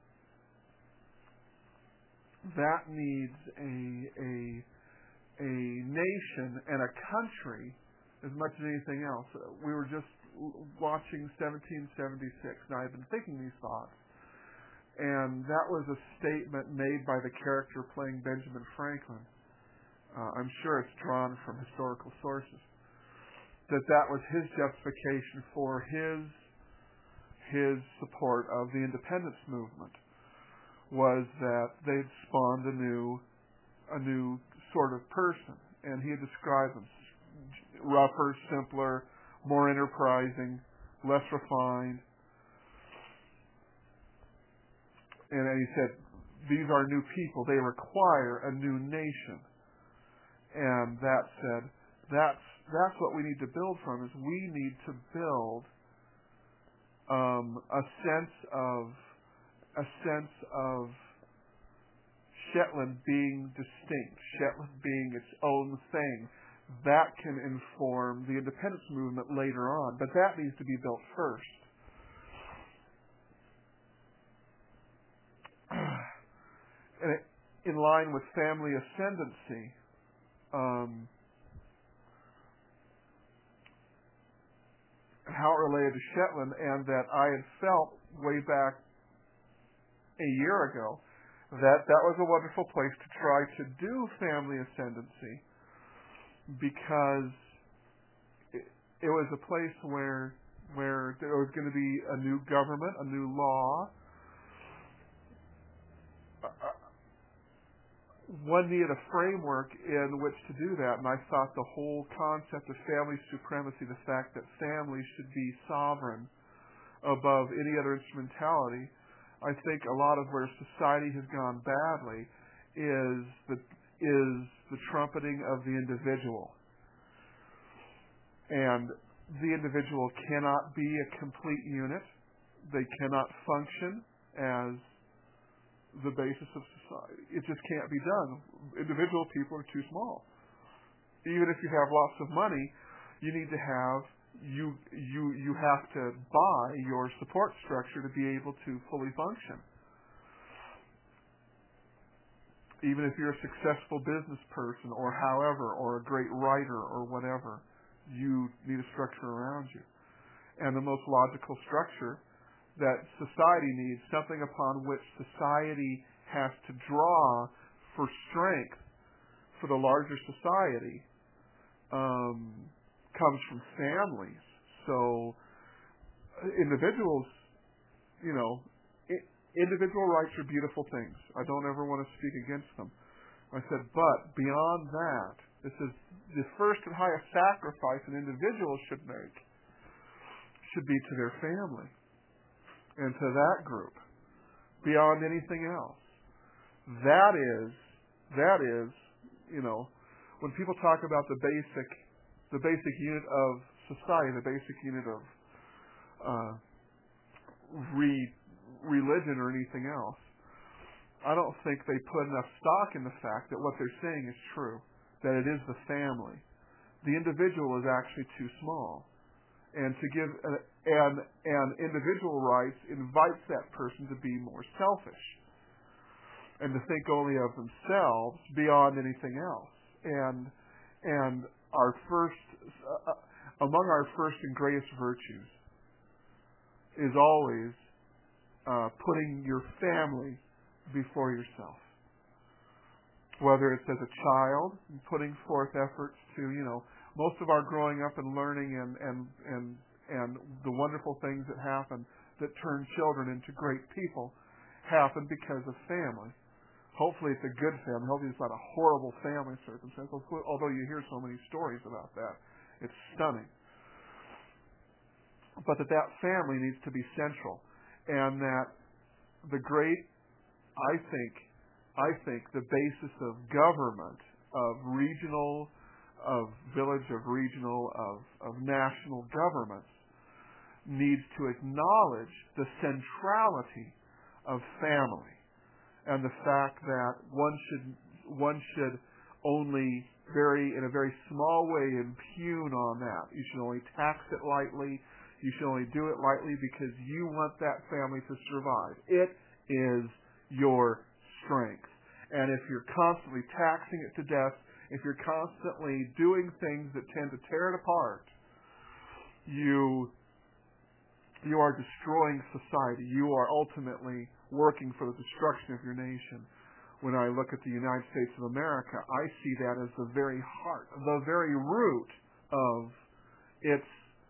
that needs a, a, a nation and a country as much as anything else. We were just watching seventeen seventy-six, and I've been thinking these thoughts. And that was a statement made by the character playing Benjamin Franklin. Uh, I'm sure it's drawn from historical sources. That that was his justification for his his support of the independence movement, was that they'd spawned a new a new sort of person, and he had described them rougher, simpler, more enterprising, less refined. And he said, these are new people. They require a new nation. And that said, that's that's what we need to build from, is we need to build um, a sense of a sense of Shetland being distinct, Shetland being its own thing. That can inform the independence movement later on, but that needs to be built first. In line with family ascendancy, um, how it related to Shetland, and that I had felt way back a year ago that that was a wonderful place to try to do family ascendancy, because it, it was a place where where there was going to be a new government, a new law. One needed a framework in which to do that, and I thought the whole concept of family supremacy, the fact that families should be sovereign above any other instrumentality, I think a lot of where society has gone badly is the is the trumpeting of the individual. And the individual cannot be a complete unit. They cannot function as the basis of society. It just can't be done. Individual people are too small. Even if you have lots of money, you need to have you you you have to buy your support structure to be able to fully function. Even if you're a successful business person, or however, or a great writer, or whatever, you need a structure around you. And the most logical structure that society needs, something upon which society has to draw for strength for the larger society, um, comes from families. So individuals, you know, individual rights are beautiful things. I don't ever want to speak against them. I said, but beyond that, this is the first and highest sacrifice an individual should make should be to their family and to that group, beyond anything else. That is, that is, you know, when people talk about the basic, the basic unit of society, the basic unit of uh, re, religion or anything else, I don't think they put enough stock in the fact that what they're saying is true, that it is the family. The individual is actually too small. And to give uh, and and individual rights invites that person to be more selfish and to think only of themselves beyond anything else. And and our first uh, among our first and greatest virtues is always uh, putting your family before yourself. Whether it's as a child, putting forth efforts to, you know, most of our growing up and learning and, and, and, and the wonderful things that happen that turn children into great people happen because of family. Hopefully it's a good family. Hopefully it's not a horrible family circumstance, although you hear so many stories about that. It's stunning. But that that family needs to be central, and that the great, I think, I think the basis of government, of regional, of village, of regional, of, of national governments needs to acknowledge the centrality of family and the fact that one should one should only very in a very small way impugn on that. You should only tax it lightly. You should only do it lightly because you want that family to survive. It is your strength. And if you're constantly taxing it to death, if you're constantly doing things that tend to tear it apart, you you are destroying society. You are ultimately working for the destruction of your nation. When I look at the United States of America, I see that as the very heart, the very root of its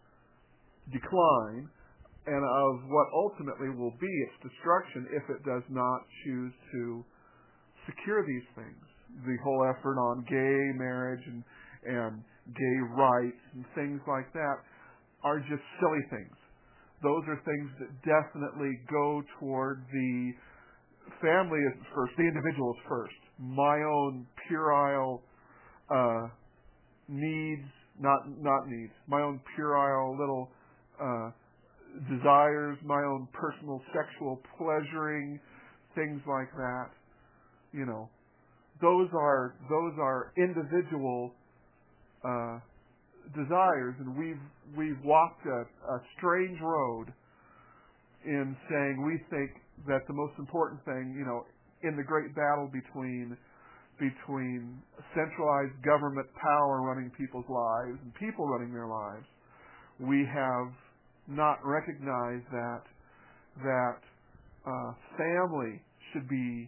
decline and of what ultimately will be its destruction if it does not choose to secure these things. The whole effort on gay marriage and, and gay rights and things like that are just silly things. Those are things that definitely go toward the family is first, the individual is first. My own puerile uh, needs, not not needs, my own puerile little uh, desires, my own personal sexual pleasuring, things like that. You know, those are those are individual uh, desires, and we've we've walked a, a strange road in saying we think that the most important thing, you know, in the great battle between between centralized government power running people's lives and people running their lives, we have not recognized that that uh, family should be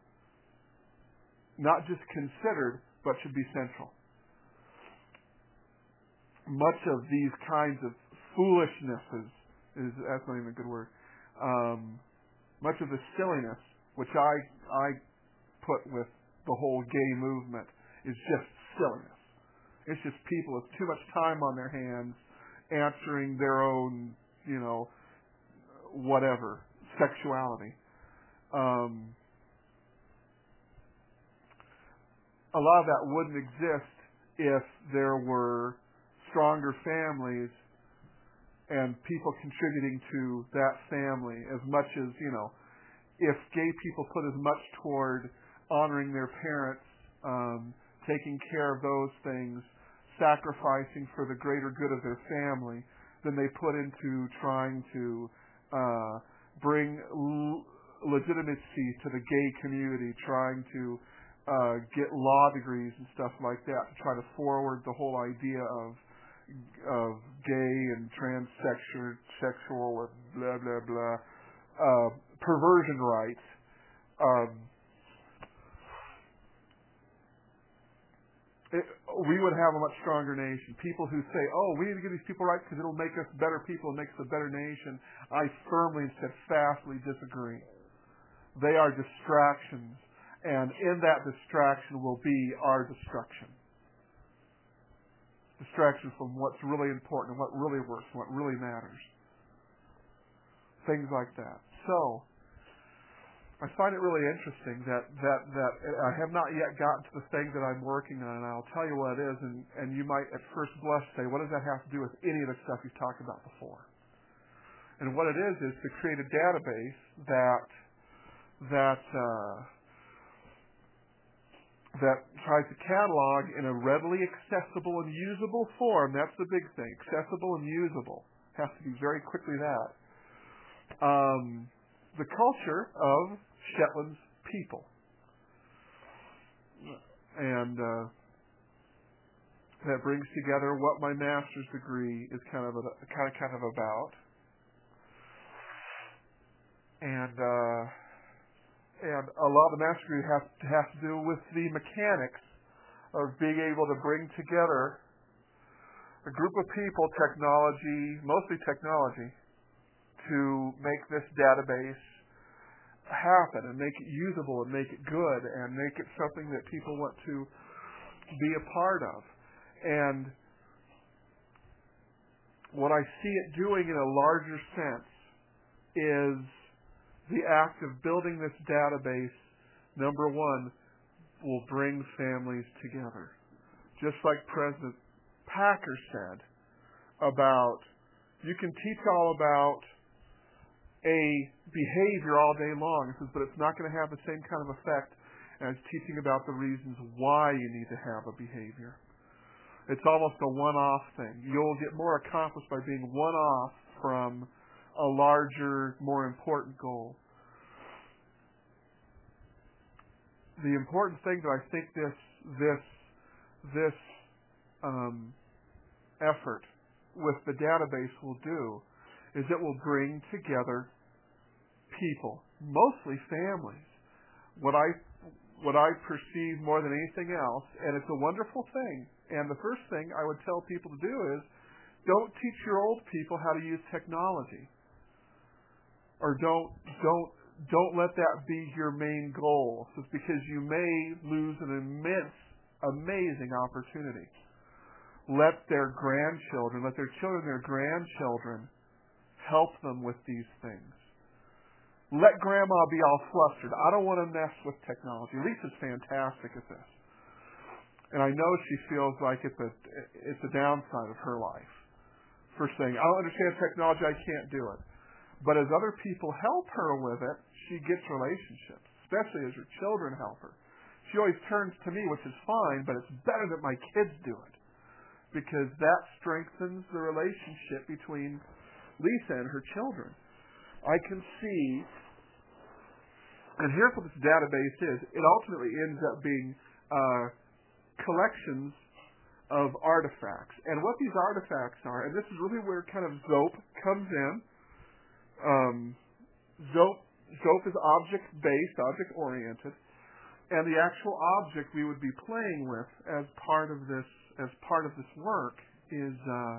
not just considered, but should be central. Much of these kinds of foolishnesses, is that's not even a good word, um, much of the silliness, which I, I put with the whole gay movement, is just silliness. It's just people with too much time on their hands answering their own, you know, whatever, sexuality. Um, a lot of that wouldn't exist if there were stronger families and people contributing to that family as much as, you know, if gay people put as much toward honoring their parents, um, taking care of those things, sacrificing for the greater good of their family, than they put into trying to uh, bring l- legitimacy to the gay community, trying to uh, get law degrees and stuff like that to try to forward the whole idea of of gay and transsexual sexual and blah blah blah uh, perversion rights. Um, it, we would have a much stronger nation. People who say, "Oh, we need to give these people rights because it'll make us better people, it makes us a better nation," I firmly and steadfastly disagree. They are distractions, and in that distraction will be our destruction. Distraction from what's really important and what really works and what really matters. Things like that. So, I find it really interesting that, that, that I have not yet gotten to the thing that I'm working on, and I'll tell you what it is, and, and you might at first blush say, what does that have to do with any of the stuff you've talked about before? And what it is is to create a database that that uh, that tries to catalog in a readily accessible and usable form. That's the big thing. Accessible and usable. Has to be very quickly that. Um, the culture of Shetland's people. And uh, that brings together what my master's degree is kind of a, kind of kind of about. And uh, and a lot of the master's degree has, has to do with the mechanics of being able to bring together a group of people, technology, mostly technology, to make this database happen and make it usable and make it good and make it something that people want to be a part of. And what I see it doing in a larger sense is the act of building this database, number one, will bring families together. Just like President Packer said about, you can teach all about a behavior all day long. He says, but it's not going to have the same kind of effect as teaching about the reasons why you need to have a behavior. It's almost a one-off thing. You'll get more accomplished by being one-off from a larger, more important goal. The important thing that I think this this this um, effort with the database will do is it will bring together people, mostly families. What I what I perceive more than anything else, and it's a wonderful thing. And the first thing I would tell people to do is, don't teach your old people how to use technology, or don't don't don't let that be your main goal, just because you may lose an immense, amazing opportunity. Let their grandchildren, let their children, their grandchildren, help them with these things. Let grandma be all flustered. I don't want to mess with technology. Lisa's fantastic at this. And I know she feels like it's a it's a downside of her life for saying, I don't understand technology, I can't do it. But as other people help her with it, she gets relationships, especially as her children help her. She always turns to me, which is fine, but it's better that my kids do it, because that strengthens the relationship between Lisa and her children. I can see, and here's what this database is. It ultimately ends up being uh, collections of artifacts. And what these artifacts are, and this is really where kind of Zope comes in. Um, Zope, Zope is object-based, object-oriented, and the actual object we would be playing with as part of this as part of this work is uh,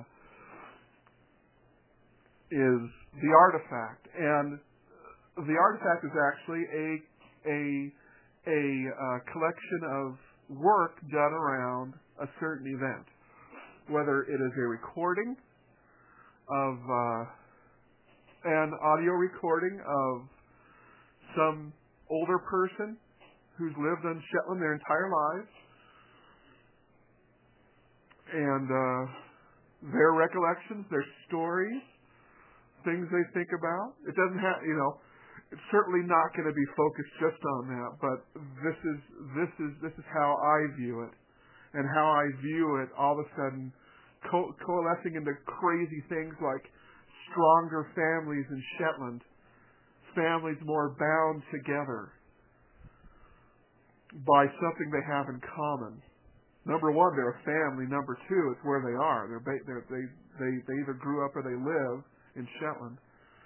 is the artifact. And the artifact is actually a a a uh, collection of work done around a certain event, whether it is a recording of uh, an audio recording of some older person who's lived on Shetland their entire lives, and uh, their recollections, their stories, things they think about. It doesn't have, you know, it's certainly not going to be focused just on that, but this is this is this is how I view it, and how I view it all of a sudden co- coalescing into crazy things like stronger families in Shetland, families more bound together by something they have in common. Number one, they're a family. Number two, it's where they are. They're, ba- they're they they they either grew up or they live in Shetland.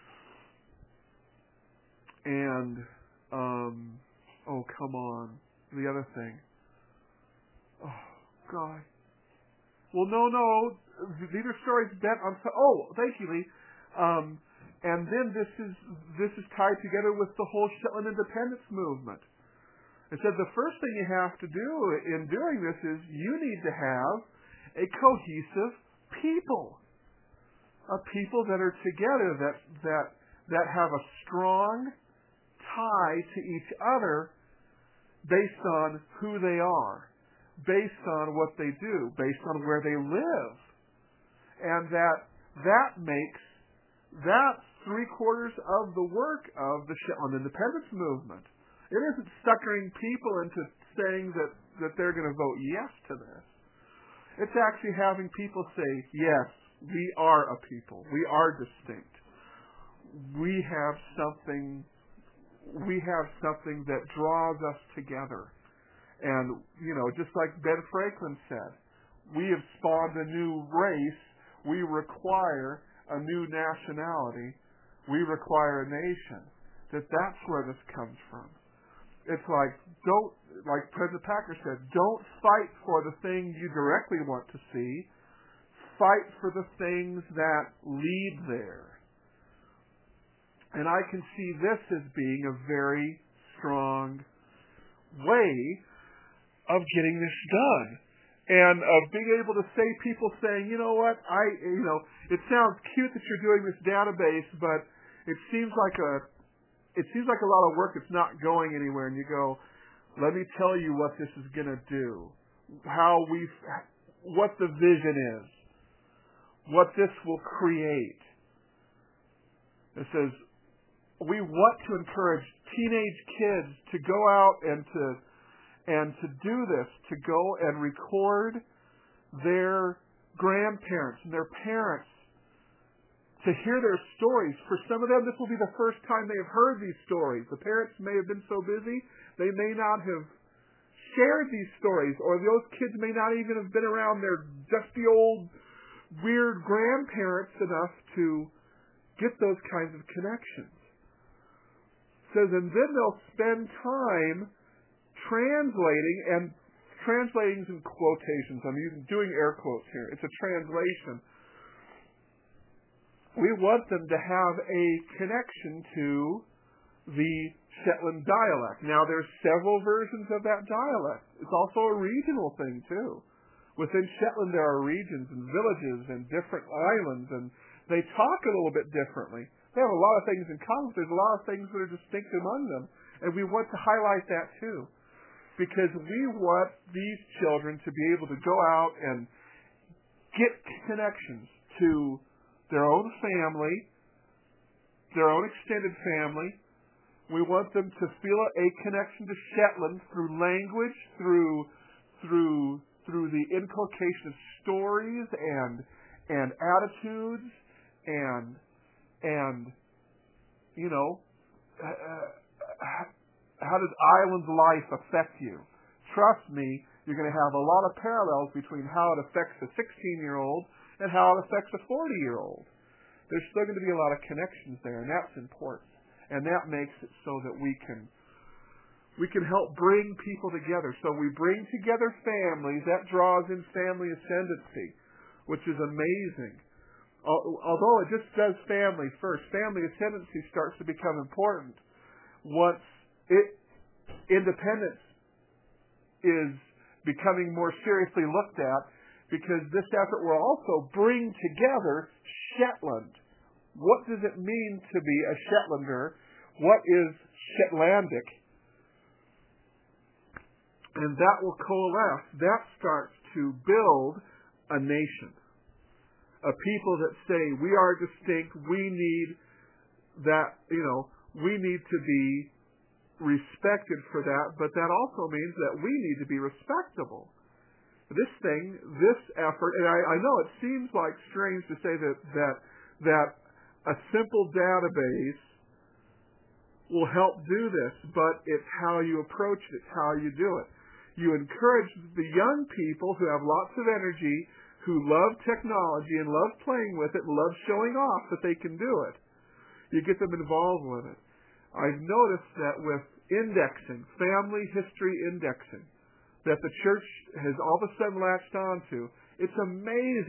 And um, oh come on, the other thing. Oh God. Well, no, no. These are stories bent on. Oh, thank you, Lee. Um, And then this is this is tied together with the whole Shetland independence movement. It said the first thing you have to do in doing this is you need to have a cohesive people. A people that are together, that that that have a strong tie to each other based on who they are, based on what they do, based on where they live. And that that makes that three quarters of the work of the Shetland independence movement. It isn't suckering people into saying that, that they're going to vote yes to this. It's actually having people say, yes, we are a people. We are distinct. We have something, we have something that draws us together. And, you know, just like Ben Franklin said, we have spawned a new race. We require a new nationality. We require a nation. That that's where this comes from. It's like, don't, like President Packer said, don't fight for the thing you directly want to see. Fight for the things that lead there. And I can see this as being a very strong way of getting this done. And of being able to say, people saying, you know what, I, you know, it sounds cute that you're doing this database, but it seems like a, it seems like a lot of work that's not going anywhere. And you go, let me tell you what this is going to do, how we, what the vision is, what this will create. It says, we want to encourage teenage kids to go out and to and to do this, to go and record their grandparents and their parents, to hear their stories. For some of them, this will be the first time they have heard these stories. The parents may have been so busy, they may not have shared these stories, or those kids may not even have been around their dusty old, weird grandparents enough to get those kinds of connections. It says, and then they'll spend time translating, and translating in quotations. I'm using doing air quotes here. It's a translation. We want them to have a connection to the Shetland dialect. Now, there's several versions of that dialect. It's also a regional thing, too. Within Shetland, there are regions and villages and different islands, and they talk a little bit differently. They have a lot of things in common. There's a lot of things that are distinct among them, and we want to highlight that, too. Because we want these children to be able to go out and get connections to their own family, their own extended family. We want them to feel a connection to Shetland through language, through through through the inculcation of stories and and attitudes and and you know. Uh, How does island life affect you? Trust me, you're going to have a lot of parallels between how it affects a sixteen-year-old and how it affects a forty-year-old. There's still going to be a lot of connections there, and that's important. And that makes it so that we can we can help bring people together. So we bring together families. That draws in family ascendancy, which is amazing. Although it just does family first, family ascendancy starts to become important once It, independence is becoming more seriously looked at, because this effort will also bring together Shetland. What does it mean to be a Shetlander? What is Shetlandic? And that will coalesce. That starts to build a nation. A people that say, we are distinct, we need that, you know, we need to be respected for that, but that also means that we need to be respectable. This thing, this effort, and I, I know it seems like strange to say that that that a simple database will help do this, but it's how you approach it, it's how you do it. You encourage the young people who have lots of energy, who love technology and love playing with it, and love showing off that they can do it. You get them involved with it. I've noticed that with indexing, family history indexing, that the church has all of a sudden latched onto, it's amazing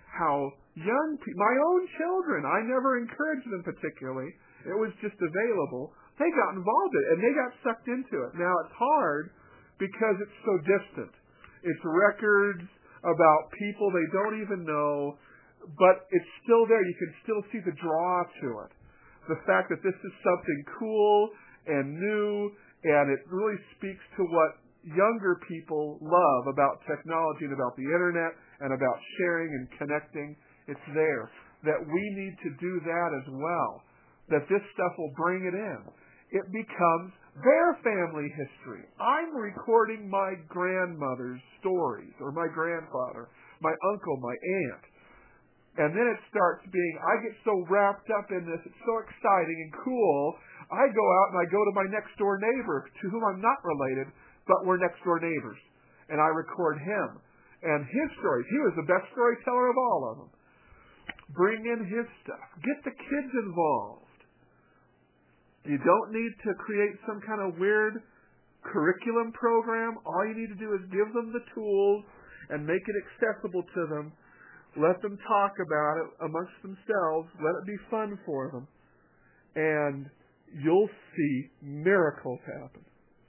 how young people, my own children, I never encouraged them particularly. It was just available. They got involved in it, and they got sucked into it. Now, it's hard because it's so distant. It's records about people they don't even know, but it's still there. You can still see the draw to it. The fact that this is something cool and new, and it really speaks to what younger people love about technology and about the internet and about sharing and connecting. It's there. That we need to do that as well. That this stuff will bring it in. It becomes their family history. I'm recording my grandmother's stories, or my grandfather, my uncle, my aunt. And then it starts being, I get so wrapped up in this, it's so exciting and cool, I go out and I go to my next door neighbor, to whom I'm not related, but we're next door neighbors. And I record him. And his stories, he was the best storyteller of all of them. Bring in his stuff. Get the kids involved. You don't need to create some kind of weird curriculum program. All you need to do is give them the tools and make it accessible to them. Let them talk about it amongst themselves. Let it be fun for them. And you'll see miracles happen.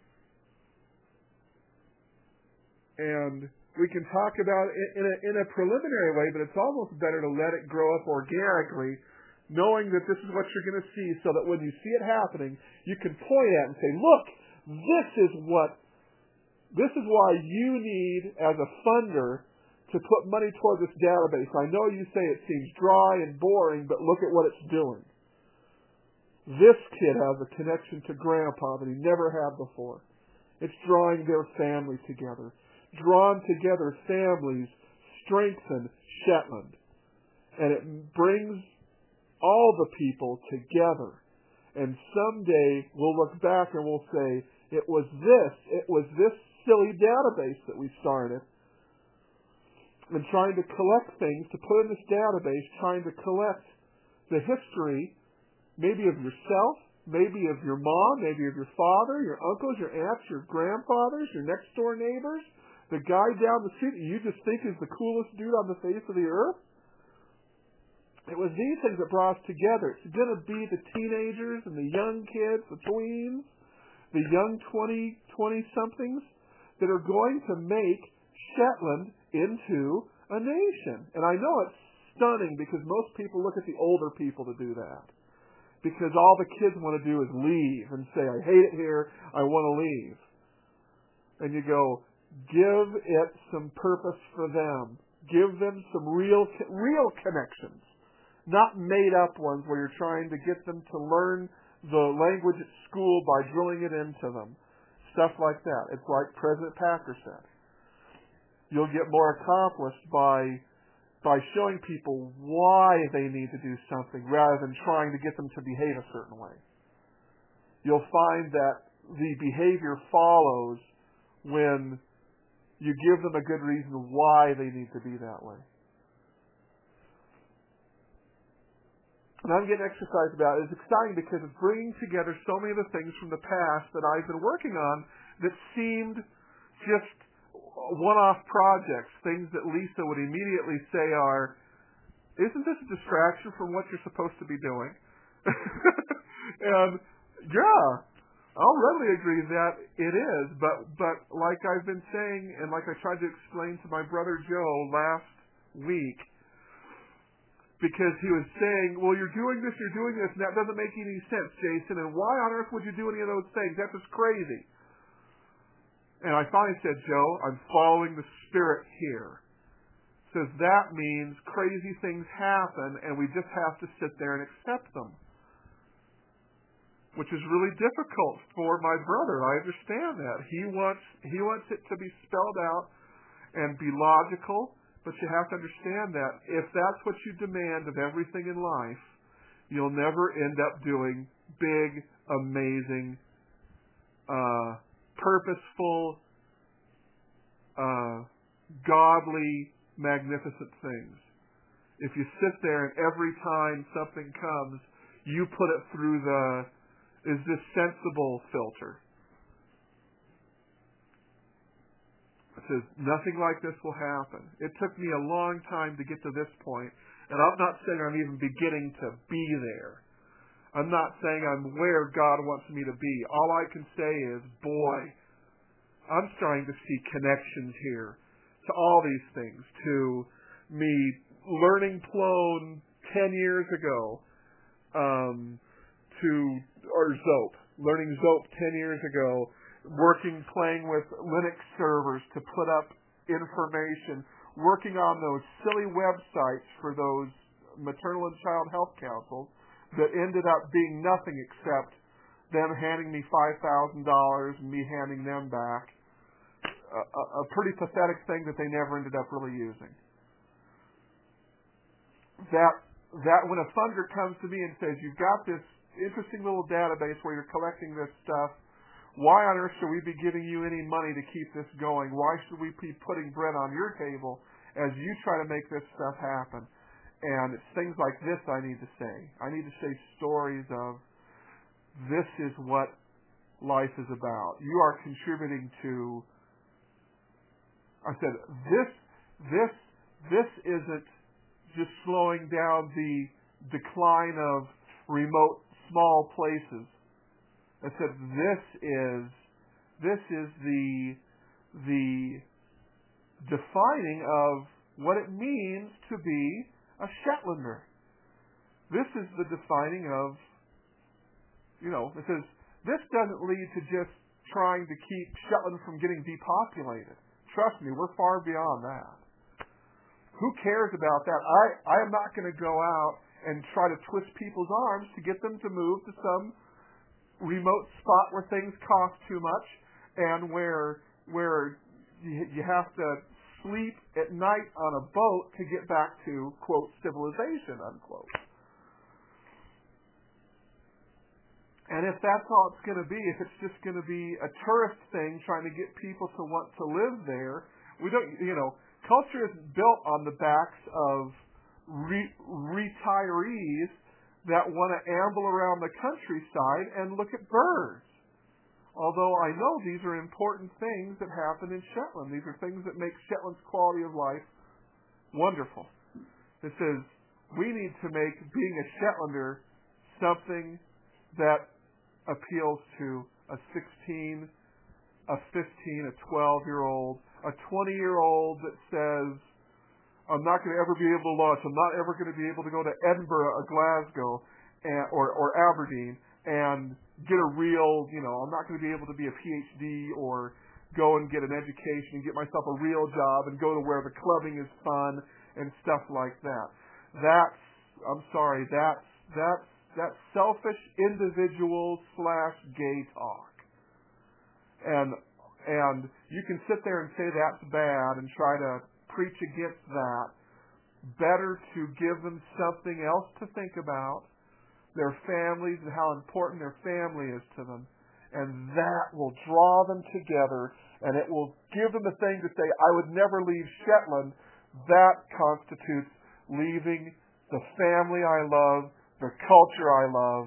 And we can talk about it in a, in a preliminary way, but it's almost better to let it grow up organically, knowing that this is what you're going to see, so that when you see it happening, you can point at it and say, look, this is what, this is why you need, as a funder, to put money toward this database. I know you say it seems dry and boring, but look at what it's doing. This kid has a connection to Grandpa that he never had before. It's drawing their family together. Drawn together families strengthen Shetland. And it brings all the people together. And someday we'll look back and we'll say, it was this, it was this silly database that we started. And trying to collect things to put in this database, trying to collect the history, maybe of yourself, maybe of your mom, maybe of your father, your uncles, your aunts, your grandfathers, your next door neighbors, the guy down the street that you just think is the coolest dude on the face of the earth. It was these things that brought us together. It's going to be the teenagers and the young kids, the tweens, the young twenty, twenty-somethings that are going to make Shetland into a nation. And I know it's stunning because most people look at the older people to do that. Because all the kids want to do is leave and say, I hate it here, I want to leave. And you go, give it some purpose for them. Give them some real, real connections. Not made-up ones where you're trying to get them to learn the language at school by drilling it into them. Stuff like that. It's like President Packer said. You'll get more accomplished by by showing people why they need to do something rather than trying to get them to behave a certain way. You'll find that the behavior follows when you give them a good reason why they need to be that way. And I'm getting exercise about it. It's exciting because it's bringing together so many of the things from the past that I've been working on that seemed just one-off projects, things that Lisa would immediately say are, isn't this a distraction from what you're supposed to be doing? And, yeah, I'll readily agree that it is, but, but like I've been saying, and like I tried to explain to my brother Joe last week, because he was saying, well, you're doing this, you're doing this, and that doesn't make any sense, Jason, and why on earth would you do any of those things? That's just crazy. And I finally said, Joe, I'm following the Spirit here. Says that means crazy things happen, and we just have to sit there and accept them. Which is really difficult for my brother. I understand that. He wants, he wants it to be spelled out and be logical, but you have to understand that if that's what you demand of everything in life, you'll never end up doing big, amazing, uh, purposeful, uh, godly, magnificent things. If you sit there and every time something comes, you put it through the, is this sensible filter? It says, nothing like this will happen. It took me a long time to get to this point, and I'm not saying I'm even beginning to be there. I'm not saying I'm where God wants me to be. All I can say is, boy, I'm starting to see connections here to all these things, to me learning Plone ten years ago, um, to, or Zope, learning Zope ten years ago, working, playing with Linux servers to put up information, working on those silly websites for those maternal and child health councils that ended up being nothing except them handing me five thousand dollars and me handing them back. A, a, a pretty pathetic thing that they never ended up really using. That, that when a funder comes to me and says, you've got this interesting little database where you're collecting this stuff, why on earth should we be giving you any money to keep this going? Why should we be putting bread on your table as you try to make this stuff happen? And it's things like this I need to say. I need to say stories of, this is what life is about. You are contributing to, I said, this, this, this isn't just slowing down the decline of remote small places. I said, this is, this is the, the defining of what it means to be a Shetlander. This is the defining of, you know, it says, this doesn't lead to just trying to keep Shetland from getting depopulated. Trust me, we're far beyond that. Who cares about that? I, I am not going to go out and try to twist people's arms to get them to move to some remote spot where things cost too much and where where you, you have to sleep at night on a boat to get back to, quote, civilization, unquote. And if that's all it's going to be, if it's just going to be a tourist thing trying to get people to want to live there, we don't, you know, culture is built on the backs of re- retirees that want to amble around the countryside and look at birds. Although I know these are important things that happen in Shetland. These are things that make Shetland's quality of life wonderful. It says, we need to make being a Shetlander something that appeals to a sixteen, a fifteen, a twelve-year-old, a twenty-year-old that says, I'm not going to ever be able to launch. I'm not ever going to be able to go to Edinburgh or Glasgow and, or, or Aberdeen and get a real, you know, I'm not going to be able to be a P H D or go and get an education and get myself a real job and go to where the clubbing is fun and stuff like that. That's, I'm sorry, that's, that's, that's selfish individual slash gay talk. And, and you can sit there and say that's bad and try to preach against that. Better to give them something else to think about, their families and how important their family is to them, and that will draw them together, and it will give them a thing to say, I would never leave Shetland. That constitutes leaving the family I love, the culture I love.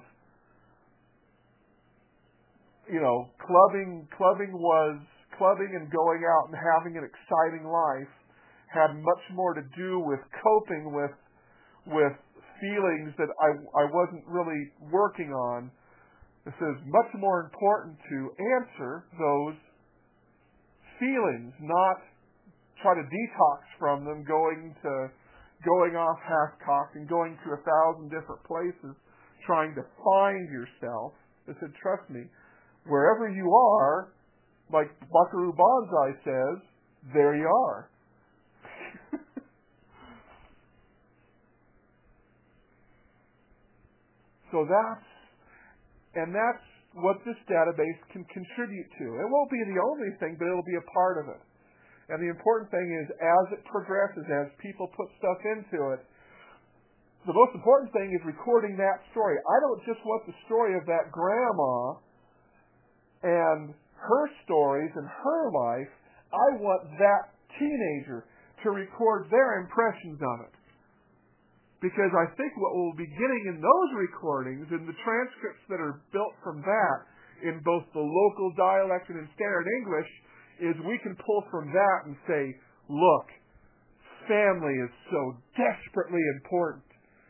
You know, clubbing, clubbing was, clubbing and going out and having an exciting life had much more to do with coping with with feelings that I, I wasn't really working on. This is much more important to answer those feelings, not try to detox from them, going to going off half-cocked and going to a thousand different places, trying to find yourself. I said, trust me, wherever you are, like Buckaroo Banzai says, there you are. So that's, and that's what this database can contribute to. It won't be the only thing, but it'll be a part of it. And the important thing is, as it progresses, as people put stuff into it, the most important thing is recording that story. I don't just want the story of that grandma and her stories and her life. I want that teenager to record their impressions of it. Because I think what we'll be getting in those recordings, in the transcripts that are built from that, in both the local dialect and in standard English, is we can pull from that and say, look, family is so desperately important.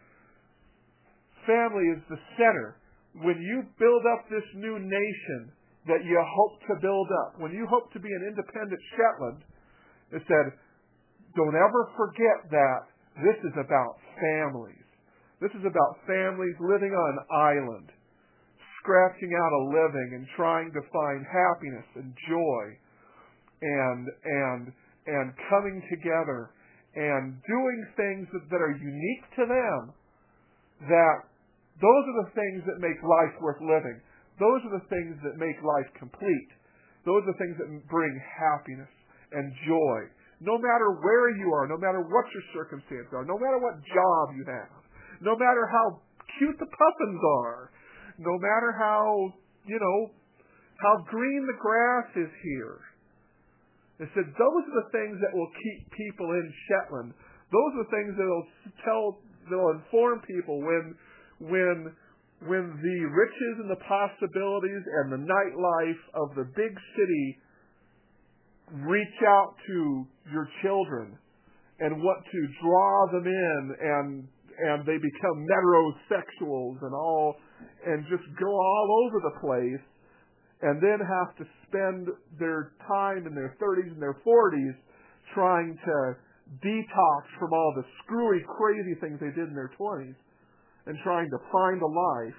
Family is the center. When you build up this new nation that you hope to build up, when you hope to be an independent Shetland, it said, don't ever forget that this is about families. This is about families living on an island, scratching out a living and trying to find happiness and joy and and and coming together and doing things that, that are unique to them. That those are the things that make life worth living. Those are the things that make life complete. Those are the things that bring happiness and joy. No matter where you are, no matter what your circumstances are, no matter what job you have, no matter how cute the puffins are, no matter how, you know, how green the grass is here. It said those are the things that will keep people in Shetland. Those are the things that will tell, that will inform people when, when, when the riches and the possibilities and the nightlife of the big city reach out to your children and want to draw them in, and and they become metrosexuals and all, and just go all over the place, and then have to spend their time in their thirties and their forties trying to detox from all the screwy, crazy things they did in their twenties and trying to find a life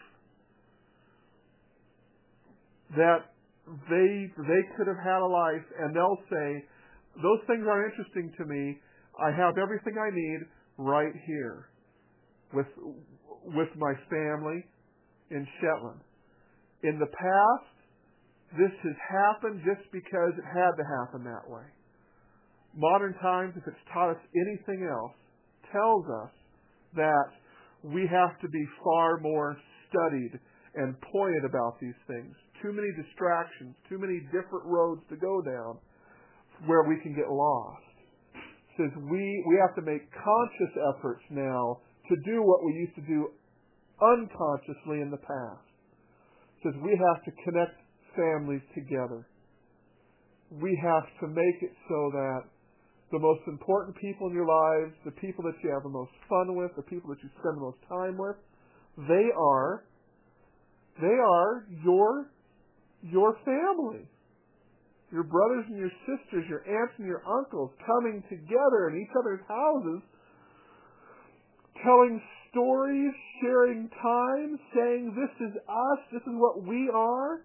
that they they could have had a life, and they'll say, those things aren't interesting to me. I have everything I need right here with with my family in Shetland. In the past, this has happened just because it had to happen that way. Modern times, if it's taught us anything else, tells us that we have to be far more studied and pointed about these things. Too many distractions, too many different roads to go down where we can get lost. It says we, we have to make conscious efforts now to do what we used to do unconsciously in the past. It says we have to connect families together. We have to make it so that the most important people in your lives, the people that you have the most fun with, the people that you spend the most time with, they are they are your your family. Your brothers and your sisters, your aunts and your uncles coming together in each other's houses, telling stories, sharing time, saying, this is us, this is what we are.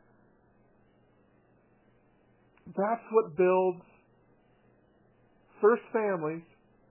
That's what builds first families,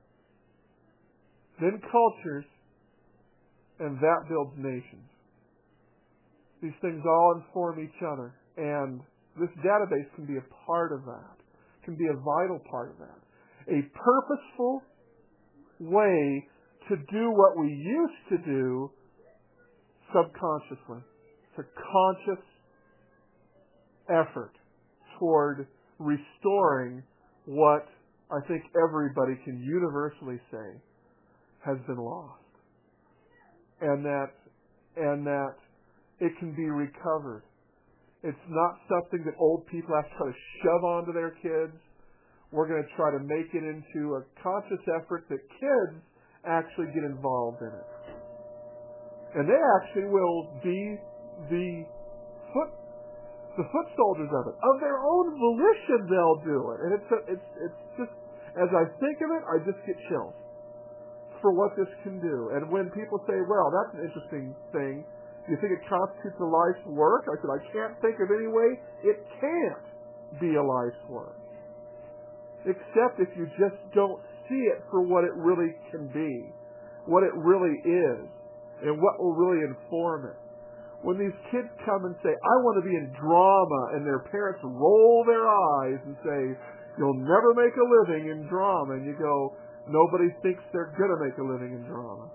then cultures, and that builds nations. These things all inform each other, and this database can be a part of that, can be a vital part of that. A purposeful way to do what we used to do subconsciously. It's a conscious effort toward restoring what I think everybody can universally say has been lost. And that, and that it can be recovered. It's not something that old people have to try to shove onto their kids. We're going to try to make it into a conscious effort that kids actually get involved in it. And they actually will be the foot the foot soldiers of it. Of their own volition they'll do it. And it's a, it's it's just, as I think of it, I just get chills for what this can do. And when people say, well, that's an interesting thing, do you think it constitutes a life's work? I said, I can't think of any way it can't be a life's work. Except if you just don't see it for what it really can be, what it really is, and what will really inform it. When these kids come and say, I want to be in drama, and their parents roll their eyes and say, you'll never make a living in drama, and you go, nobody thinks they're going to make a living in drama.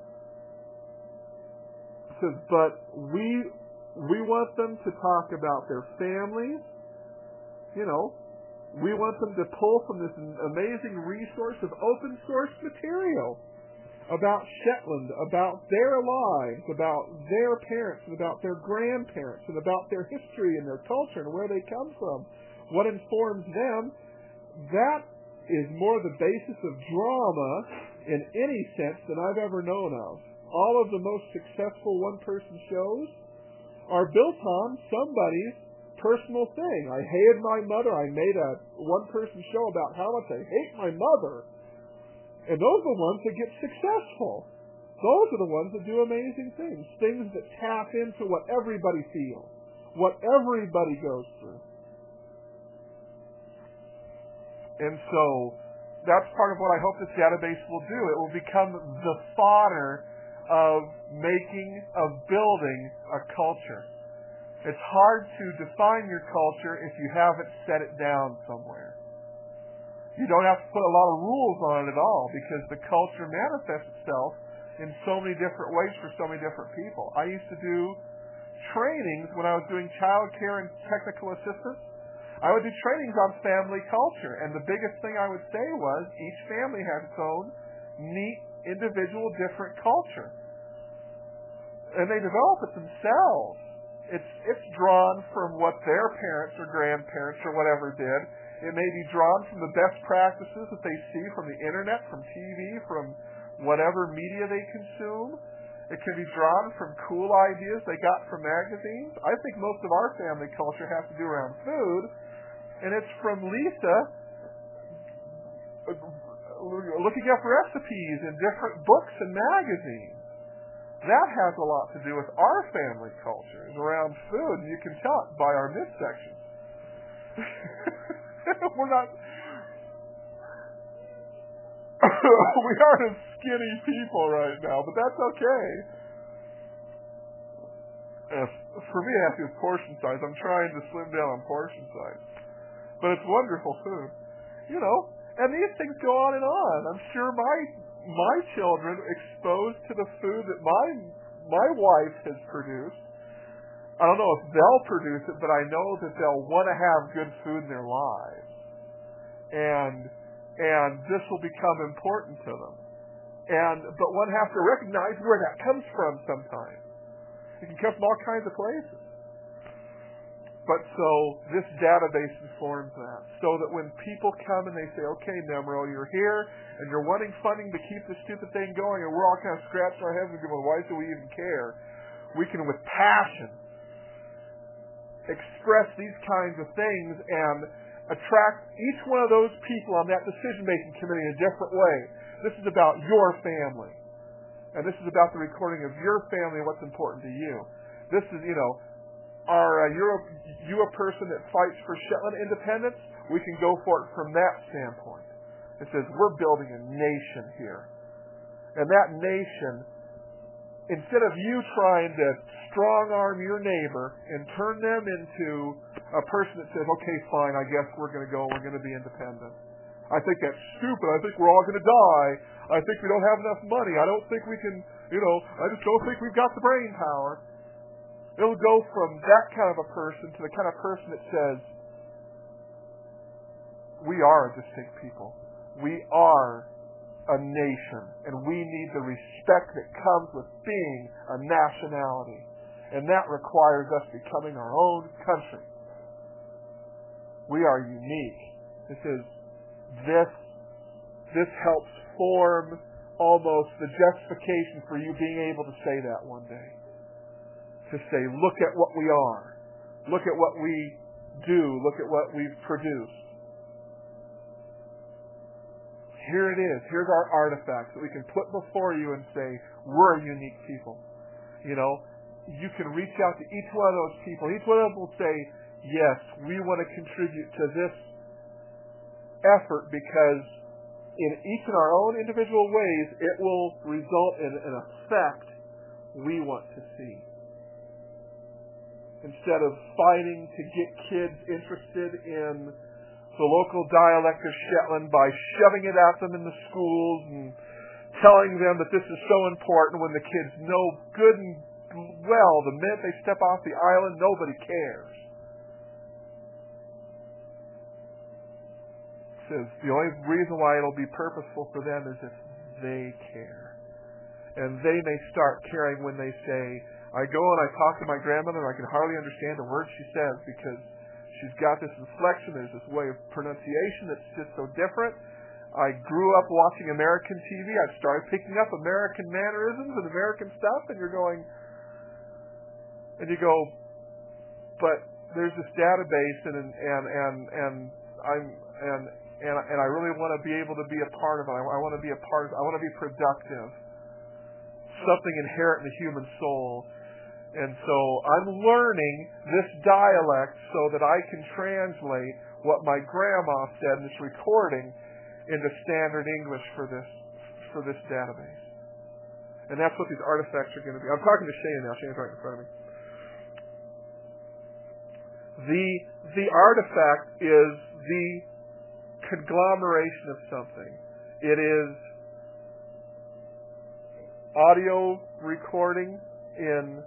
Says, but we we want them to talk about their families. You know, we want them to pull from this amazing resource of open source material about Shetland, about their lives, about their parents, and about their grandparents, and about their history and their culture and where they come from. what informs them, that is more the basis of drama in any sense than I've ever known of. All of the most successful one-person shows are built on somebody's personal thing. I hated my mother. I made a one-person show about how much I hate my mother. And those are the ones that get successful. Those are the ones that do amazing things. Things that tap into what everybody feels, what everybody goes through. And so that's part of what I hope this database will do. It will become the fodder of making, of building a culture. It's hard to define your culture if you haven't set it down somewhere. You don't have to put a lot of rules on it at all, because the culture manifests itself in so many different ways for so many different people. I used to do trainings when I was doing child care and technical assistance. I would do trainings on family culture, and the biggest thing I would say was each family has its own neat, individual, different culture. And they develop it themselves. It's it's drawn from what their parents or grandparents or whatever did. It may be drawn from the best practices that they see from the internet, from T V, from whatever media they consume. It can be drawn from cool ideas they got from magazines. I think most of our family culture has to do around food, and it's from Lisa looking up recipes in different books and magazines. That has a lot to do with our family culture, is around food, and you can tell it by our midsections. We're not... we aren't as skinny people right now, but that's okay. If, for me, it has to do with portion size. I'm trying to slim down on portion size. But it's wonderful food. You know, and these things go on and on. I'm sure my my children exposed to the food that my my wife has produced. I don't know if they'll produce it, but I know that they'll want to have good food in their lives. And and this will become important to them. And but one has to recognize where that comes from sometimes. It can come from all kinds of places. But so this database informs that, so that when people come and they say, okay, Nemro, you're here, and you're wanting funding to keep this stupid thing going, and we're all kind of scratching our heads and going, why do we even care? We can, with passion, express these kinds of things and attract each one of those people on that decision-making committee in a different way. This is about your family. And this is about the recording of your family and what's important to you. This is, you know, Are uh, you're a, you a person that fights for Shetland independence? We can go for it from that standpoint. It says we're building a nation here. And that nation, instead of you trying to strong-arm your neighbor and turn them into a person that says, okay, fine, I guess we're going to go, we're going to be independent. I think that's stupid. I think we're all going to die. I think we don't have enough money. I don't think we can, you know, I just don't think we've got the brain power. It'll go from that kind of a person to the kind of person that says, we are a distinct people. We are a nation, and we need the respect that comes with being a nationality. And that requires us becoming our own country. We are unique. This is, this, this helps form almost the justification for you being able to say that one day. To say, look at what we are. Look at what we do. Look at what we've produced. Here it is. Here's our artifacts that we can put before you and say, we're a unique people. You know, you can reach out to each one of those people. Each one of them will say, yes, we want to contribute to this effort because in each of our own individual ways, it will result in an effect we want to see. Instead of fighting to get kids interested in the local dialect of Shetland by shoving it at them in the schools and telling them that this is so important when the kids know good and well the minute they step off the island, nobody cares. It says the only reason why it'll be purposeful for them is if they care. And they may start caring when they say, I go and I talk to my grandmother and I can hardly understand a word she says because She's got this inflection. There's this way of pronunciation that's just so different. I grew up watching American T V. I started picking up American mannerisms and American stuff, and you're going, and you go, but there's this database, and and and and I'm and and and I really want to be able to be a part of it. I, I want to be a part of it. I want to be productive. Something inherent in the human soul. And so I'm learning this dialect so that I can translate what my grandma said in this recording into standard English for this for this database. And that's what these artifacts are going to be. I'm talking to Shane now. Shane's right in front of me. The the artifact is the conglomeration of something. It is audio recording in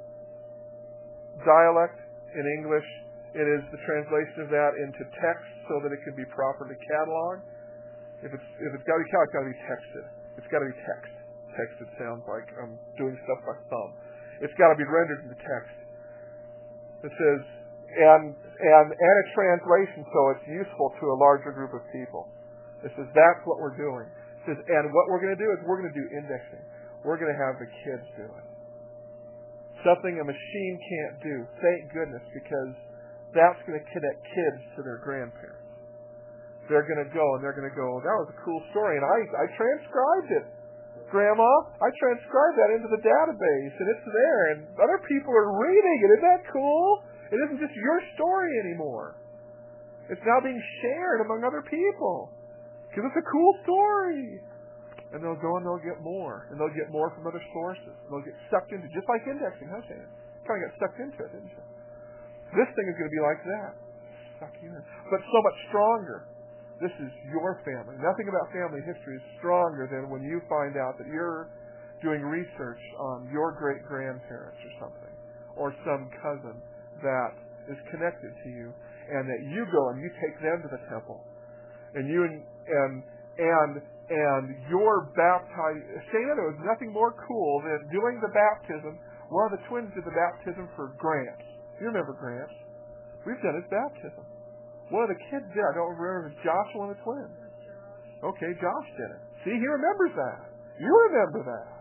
dialect in English. It is the translation of that into text so that it can be properly cataloged. If it's if it's got to be cataloged, it's got to be texted. It's got to be text. Texted sounds like I'm doing stuff by thumb. It's got to be rendered into text. It says and and and a translation so it's useful to a larger group of people. It says that's what we're doing. It says and what we're going to do is we're going to do indexing. We're going to have the kids do it. Something a machine can't do. Thank goodness, because that's going to connect kids to their grandparents. They're going to go and they're going to go, that was a cool story, and I, I transcribed it. Grandma, I transcribed that into the database, and it's there, and other people are reading it. Isn't that cool? It isn't just your story anymore. It's now being shared among other people, because it's a cool story. And they'll go and they'll get more. And they'll get more from other sources. And they'll get sucked into, just like indexing, huh, Shane? Kind of got sucked into it, didn't you? This thing is going to be like that. Suck you in. But so much stronger. This is your family. Nothing about family history is stronger than when you find out that you're doing research on your great-grandparents or something. Or some cousin that is connected to you. And that you go and you take them to the temple. And you and and and And you're baptized. Shana, there was nothing more cool than doing the baptism. One of the twins did the baptism for Gramps. You remember Gramps? We've done his baptism. One of the kids did. I don't remember if it was Josh or one of the twins. Okay, Josh did it. See, he remembers that. You remember that.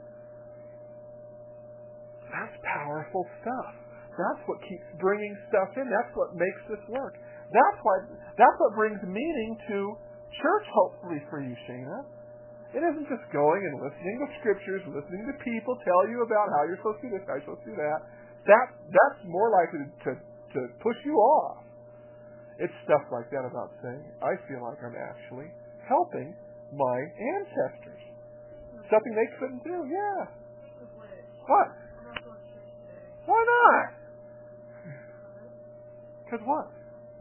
That's powerful stuff. That's what keeps bringing stuff in. That's what makes this work. That's why. That's what brings meaning to church, hopefully, for you, Shana. It isn't just going and listening to scriptures, listening to people tell you about how you're supposed to do this, how you're supposed to do that. That that's more likely to, to push you off. It's stuff like that about saying, I feel like I'm actually helping my ancestors. Something they couldn't do, yeah. What? Why not? Because what?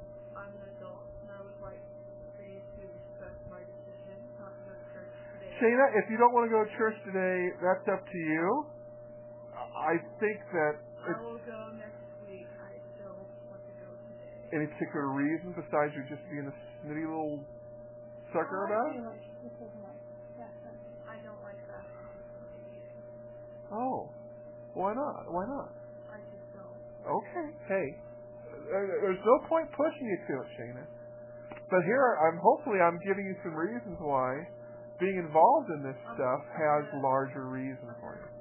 Shana, if you don't want to go to church today, that's up to you. I think that... I will go next week. I don't want to go today. Any particular reason besides you just being a snitty little sucker about it? I don't like fasting before eating. Oh. Why not? Why not? I just don't. Okay. Hey. There's no point pushing you to it, Shana. But here, I'm hopefully I'm giving you some reasons why being involved in this stuff has larger reasons for you.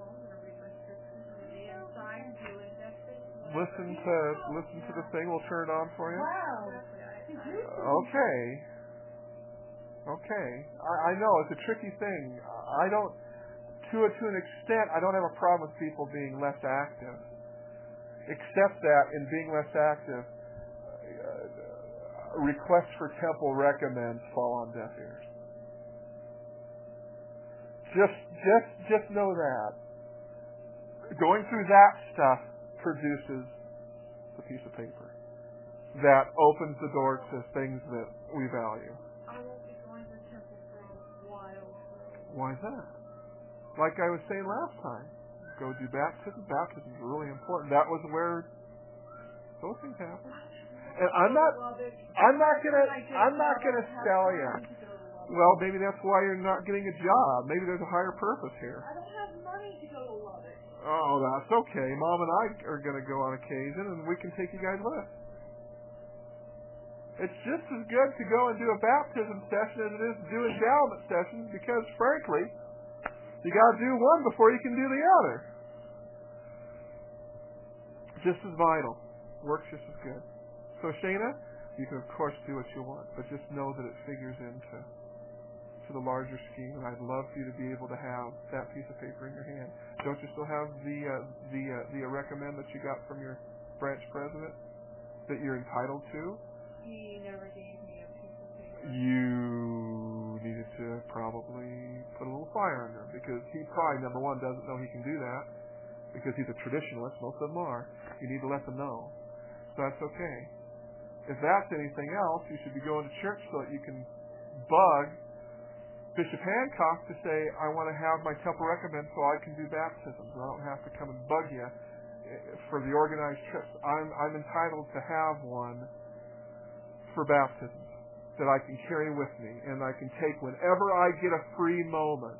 Listen to listen to the thing. We'll turn it on for you. Wow. Okay. Okay. I, I know it's a tricky thing. I don't, to a, to an extent, I don't have a problem with people being less active. Except that in being less active, uh, requests for temple recommends fall on deaf ears. Just, just, just know that. Going through that stuff produces a piece of paper that opens the door to things that we value. I won't be going to the temple for a while. Why is that? Like I was saying last time, go do baptism. Baptism is really important. That was where those things happen. And I'm not, I'm not gonna, I'm not gonna sell you. Well, maybe that's why you're not getting a job. Maybe there's a higher purpose here. I don't have money to go to Lubbock. Oh, that's okay. Mom and I are going to go on occasion, and we can take you guys with. It's just as good to go and do a baptism session as it is to do endowment sessions because, frankly, you got to do one before you can do the other. Just as vital. Works just as good. So, Shana, you can, of course, do what you want, but just know that it figures into to the larger scheme, and I'd love for you to be able to have that piece of paper in your hand. Don't you still have the uh, the uh, the uh, recommend that you got from your branch president that you're entitled to? He never gave me a piece of paper. You needed to probably put a little fire under him, because he probably, number one, doesn't know he can do that, because he's a traditionalist. Most of them are. You need to let them know. So that's okay. If that's anything else, you should be going to church so that you can bug Bishop Hancock to say, I want to have my temple recommend so I can do baptisms. I don't have to come and bug you for the organized trips. I'm, I'm entitled to have one for baptisms that I can carry with me and I can take whenever I get a free moment.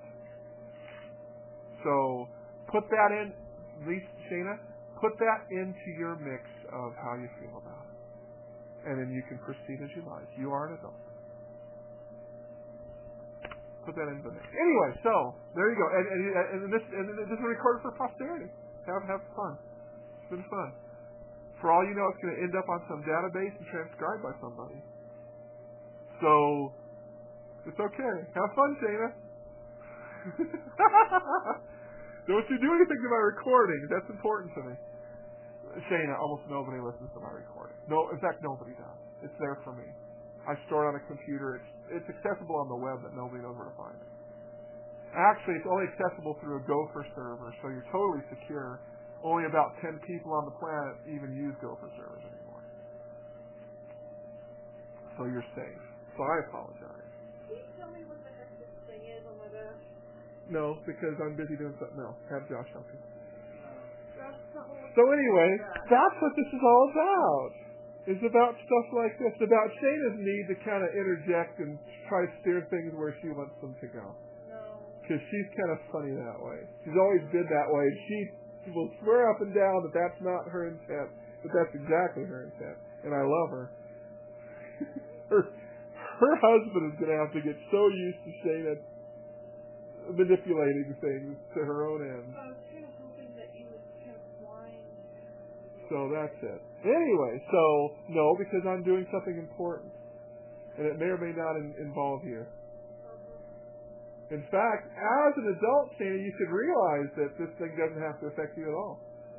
So put that in, at least, Shana, put that into your mix of how you feel about it. And then you can proceed as you like. You are an adult. Put that into the mix. Anyway, so there you go. And, and, and this and this is recorded for posterity. Have have fun. It's been fun. For all you know, it's going to end up on some database and transcribed by somebody. So it's okay. Have fun, Shana. Don't you do anything to my recording. That's important to me. Shana, almost nobody listens to my recording. No, in fact, nobody does. It's there for me. I store it on a computer. It's it's accessible on the web, but nobody knows where to find it. Actually, it's only accessible through a Gopher server, so you're totally secure. Only about ten people on the planet even use Gopher servers anymore. So you're safe. So I apologize. Can you tell me what the heck this thing is on my desk? No, because I'm busy doing something else. Have Josh help you. That's not what So anyway, that's what this is all about. It's about stuff like this, about Shana's need to kind of interject and try to steer things where she wants them to go. No. Because she's kind of funny that way. She's always been that way. She will swear up and down that that's not her intent, but that's exactly her intent. And I love her. her, her husband is going to have to get so used to Shana manipulating things to her own end. I was kind of hoping that you would kind of whine. So that's it. Anyway, so, no, because I'm doing something important. And it may or may not in, involve you. In fact, as an adult, Shana, you should realize that this thing doesn't have to affect you at all.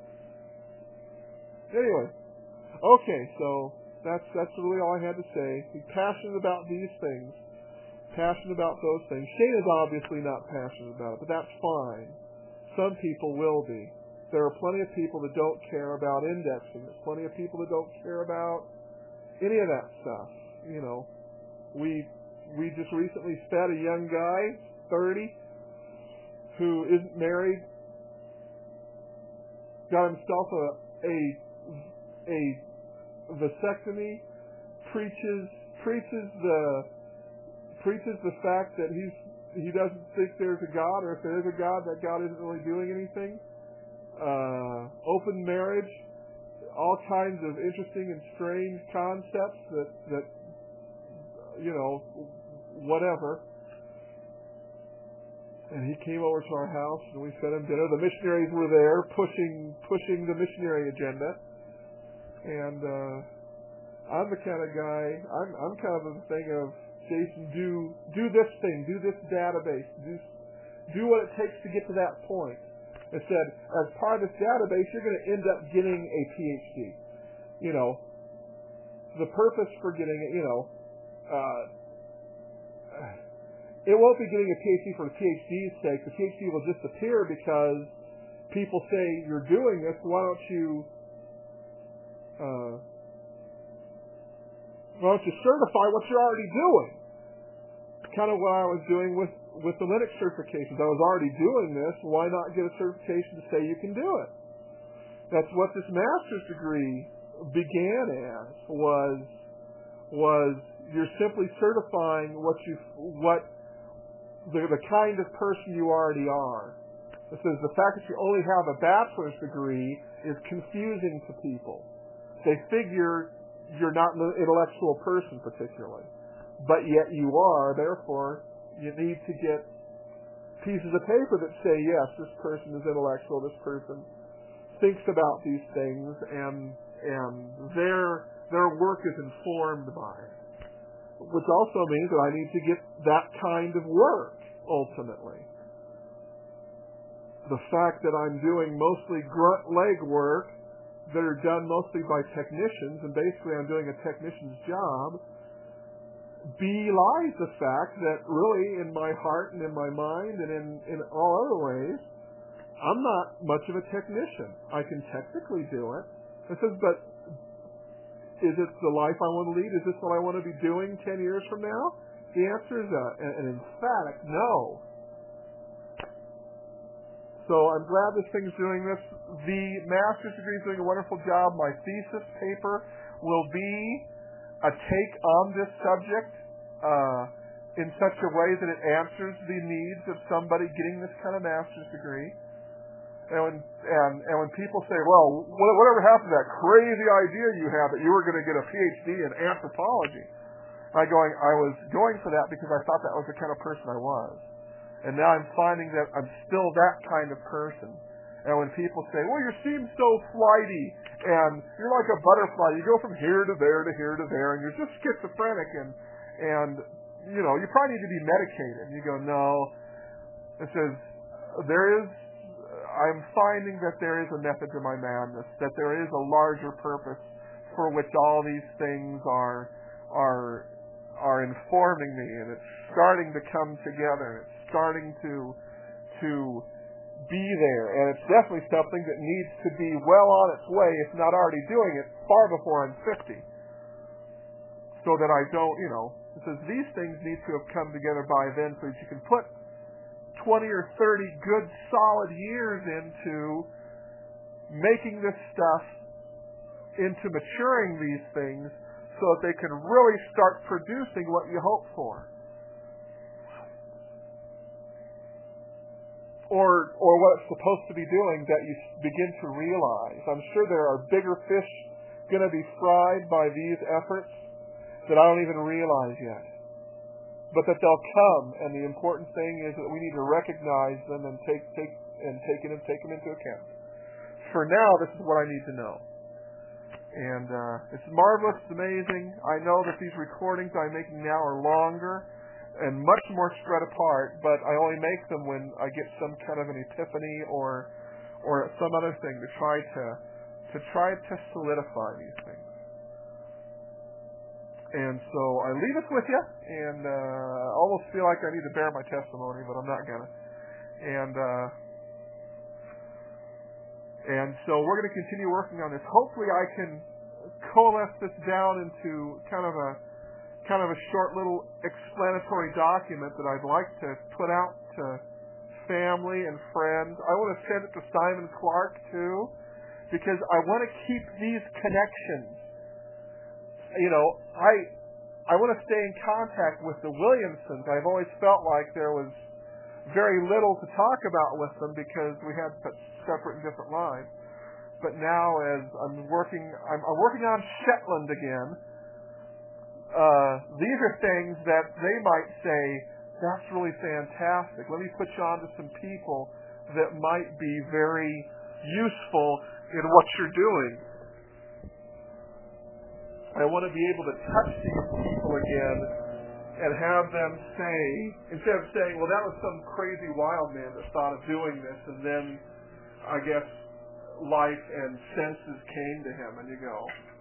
Anyway, okay, so that's that's really all I had to say. Be passionate about these things. Passionate about those things. Shana's obviously not passionate about it, but that's fine. Some people will be. There are plenty of people that don't care about indexing. There's plenty of people that don't care about any of that stuff. You know, we we just recently fed a young guy, thirty, who isn't married, got himself a a a vasectomy, preaches preaches the preaches the fact that he's he doesn't think there's a God, or if there is a God, that God isn't really doing anything. Uh, open marriage, all kinds of interesting and strange concepts that, that, you know, whatever. And he came over to our house and we fed him dinner. The missionaries were there pushing, pushing the missionary agenda. And, uh, I'm the kind of guy, I'm, I'm kind of the thing of, Jason, do, do this thing, do this database, do, do what it takes to get to that point. It said, as part of this database, you're going to end up getting a P H D. You know, the purpose for getting it, you know, uh, it won't be getting a P H D for the P H D's sake. The P H D will disappear because people say you're doing this. Why don't you, uh, why don't you certify what you're already doing? Kind of what I was doing with with the Linux certifications. I was already doing this. Why not get a certification to say you can do it? That's what this master's degree began as, was was you're simply certifying what you what the, the kind of person you already are. It says the fact that you only have a bachelor's degree is confusing to people. They figure you're not an intellectual person particularly. But yet you are, therefore, you need to get pieces of paper that say, yes, this person is intellectual, this person thinks about these things, and and their their work is informed by it. Which also means that I need to get that kind of work, ultimately. The fact that I'm doing mostly grunt leg work that are done mostly by technicians, and basically I'm doing a technician's job, belies the fact that really in my heart and in my mind and in, in all other ways, I'm not much of a technician. I can technically do it. It says, but is it the life I want to lead? Is this what I want to be doing ten years from now? The answer is a, an emphatic no. So I'm glad this thing's doing this. The master's degree is doing a wonderful job. My thesis paper will be a take on this subject uh, in such a way that it answers the needs of somebody getting this kind of master's degree. And when, and, and when people say, well, whatever happened to that crazy idea you had that you were going to get a P H D in anthropology? I going, I was going for that because I thought that was the kind of person I was. And now I'm finding that I'm still that kind of person. And when people say, well, you seem so flighty, and you're like a butterfly, you go from here to there to here to there, and you're just schizophrenic, and, and you know, you probably need to be medicated. And you go, no. It says, there is, I'm finding that there is a method to my madness, that there is a larger purpose for which all these things are, are, are informing me, and it's starting to come together. It's starting to, to be there, and it's definitely something that needs to be well on its way, if not already doing it, far before I'm fifty. So that I don't, you know, it says these things need to have come together by then so that you can put twenty or thirty good solid years into making this stuff, into maturing these things so that they can really start producing what you hope for. Or or what it's supposed to be doing that you begin to realize. I'm sure there are bigger fish going to be fried by these efforts that I don't even realize yet. But that they'll come, and the important thing is that we need to recognize them and take take and take it and take them into account. For now, this is what I need to know. And uh, it's marvelous, it's amazing. I know that these recordings I'm making now are longer and much more spread apart, but I only make them when I get some kind of an epiphany or or some other thing to try to to try to solidify these things. And so I leave it with you, and uh, I almost feel like I need to bear my testimony, but I'm not gonna. And uh, and so we're going to continue working on this. Hopefully, I can coalesce this down into kind of a kind of a short little explanatory document that I'd like to put out to family and friends. I want to send it to Simon Clark too, because I want to keep these connections. You know, I I want to stay in contact with the Williamsons. I've always felt like there was very little to talk about with them because we had such separate and different lives. But now, as I'm working, I'm, I'm working on Shetland again. Uh, these are things that they might say, that's really fantastic. Let me put you on to some people that might be very useful in what you're doing. I want to be able to touch these people again and have them say, instead of saying, well, that was some crazy wild man that thought of doing this, and then, I guess, life and senses came to him, and you go,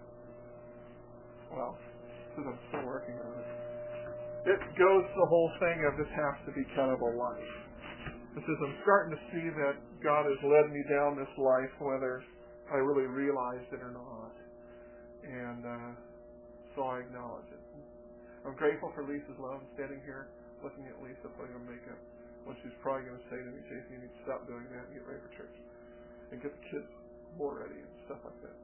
well, because I'm still working on it. It goes to the whole thing of this has to be kind of a life. This is, I'm starting to see that God has led me down this life, whether I really realized it or not. And uh, so I acknowledge it. I'm grateful for Lisa's love. I'm standing here looking at Lisa putting on makeup when she's probably going to say to me, Jason, you need to stop doing that and get ready for church. And get the kids more ready and stuff like that.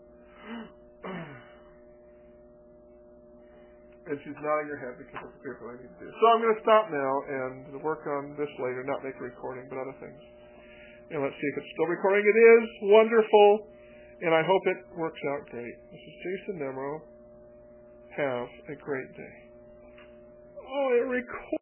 And she's nodding her head because it's clear what I need to do. So I'm going to stop now and work on this later, not make a recording, but other things. And let's see if it's still recording. It is. Wonderful. And I hope it works out great. This is Jason Nemro Have a great day. Oh, it records.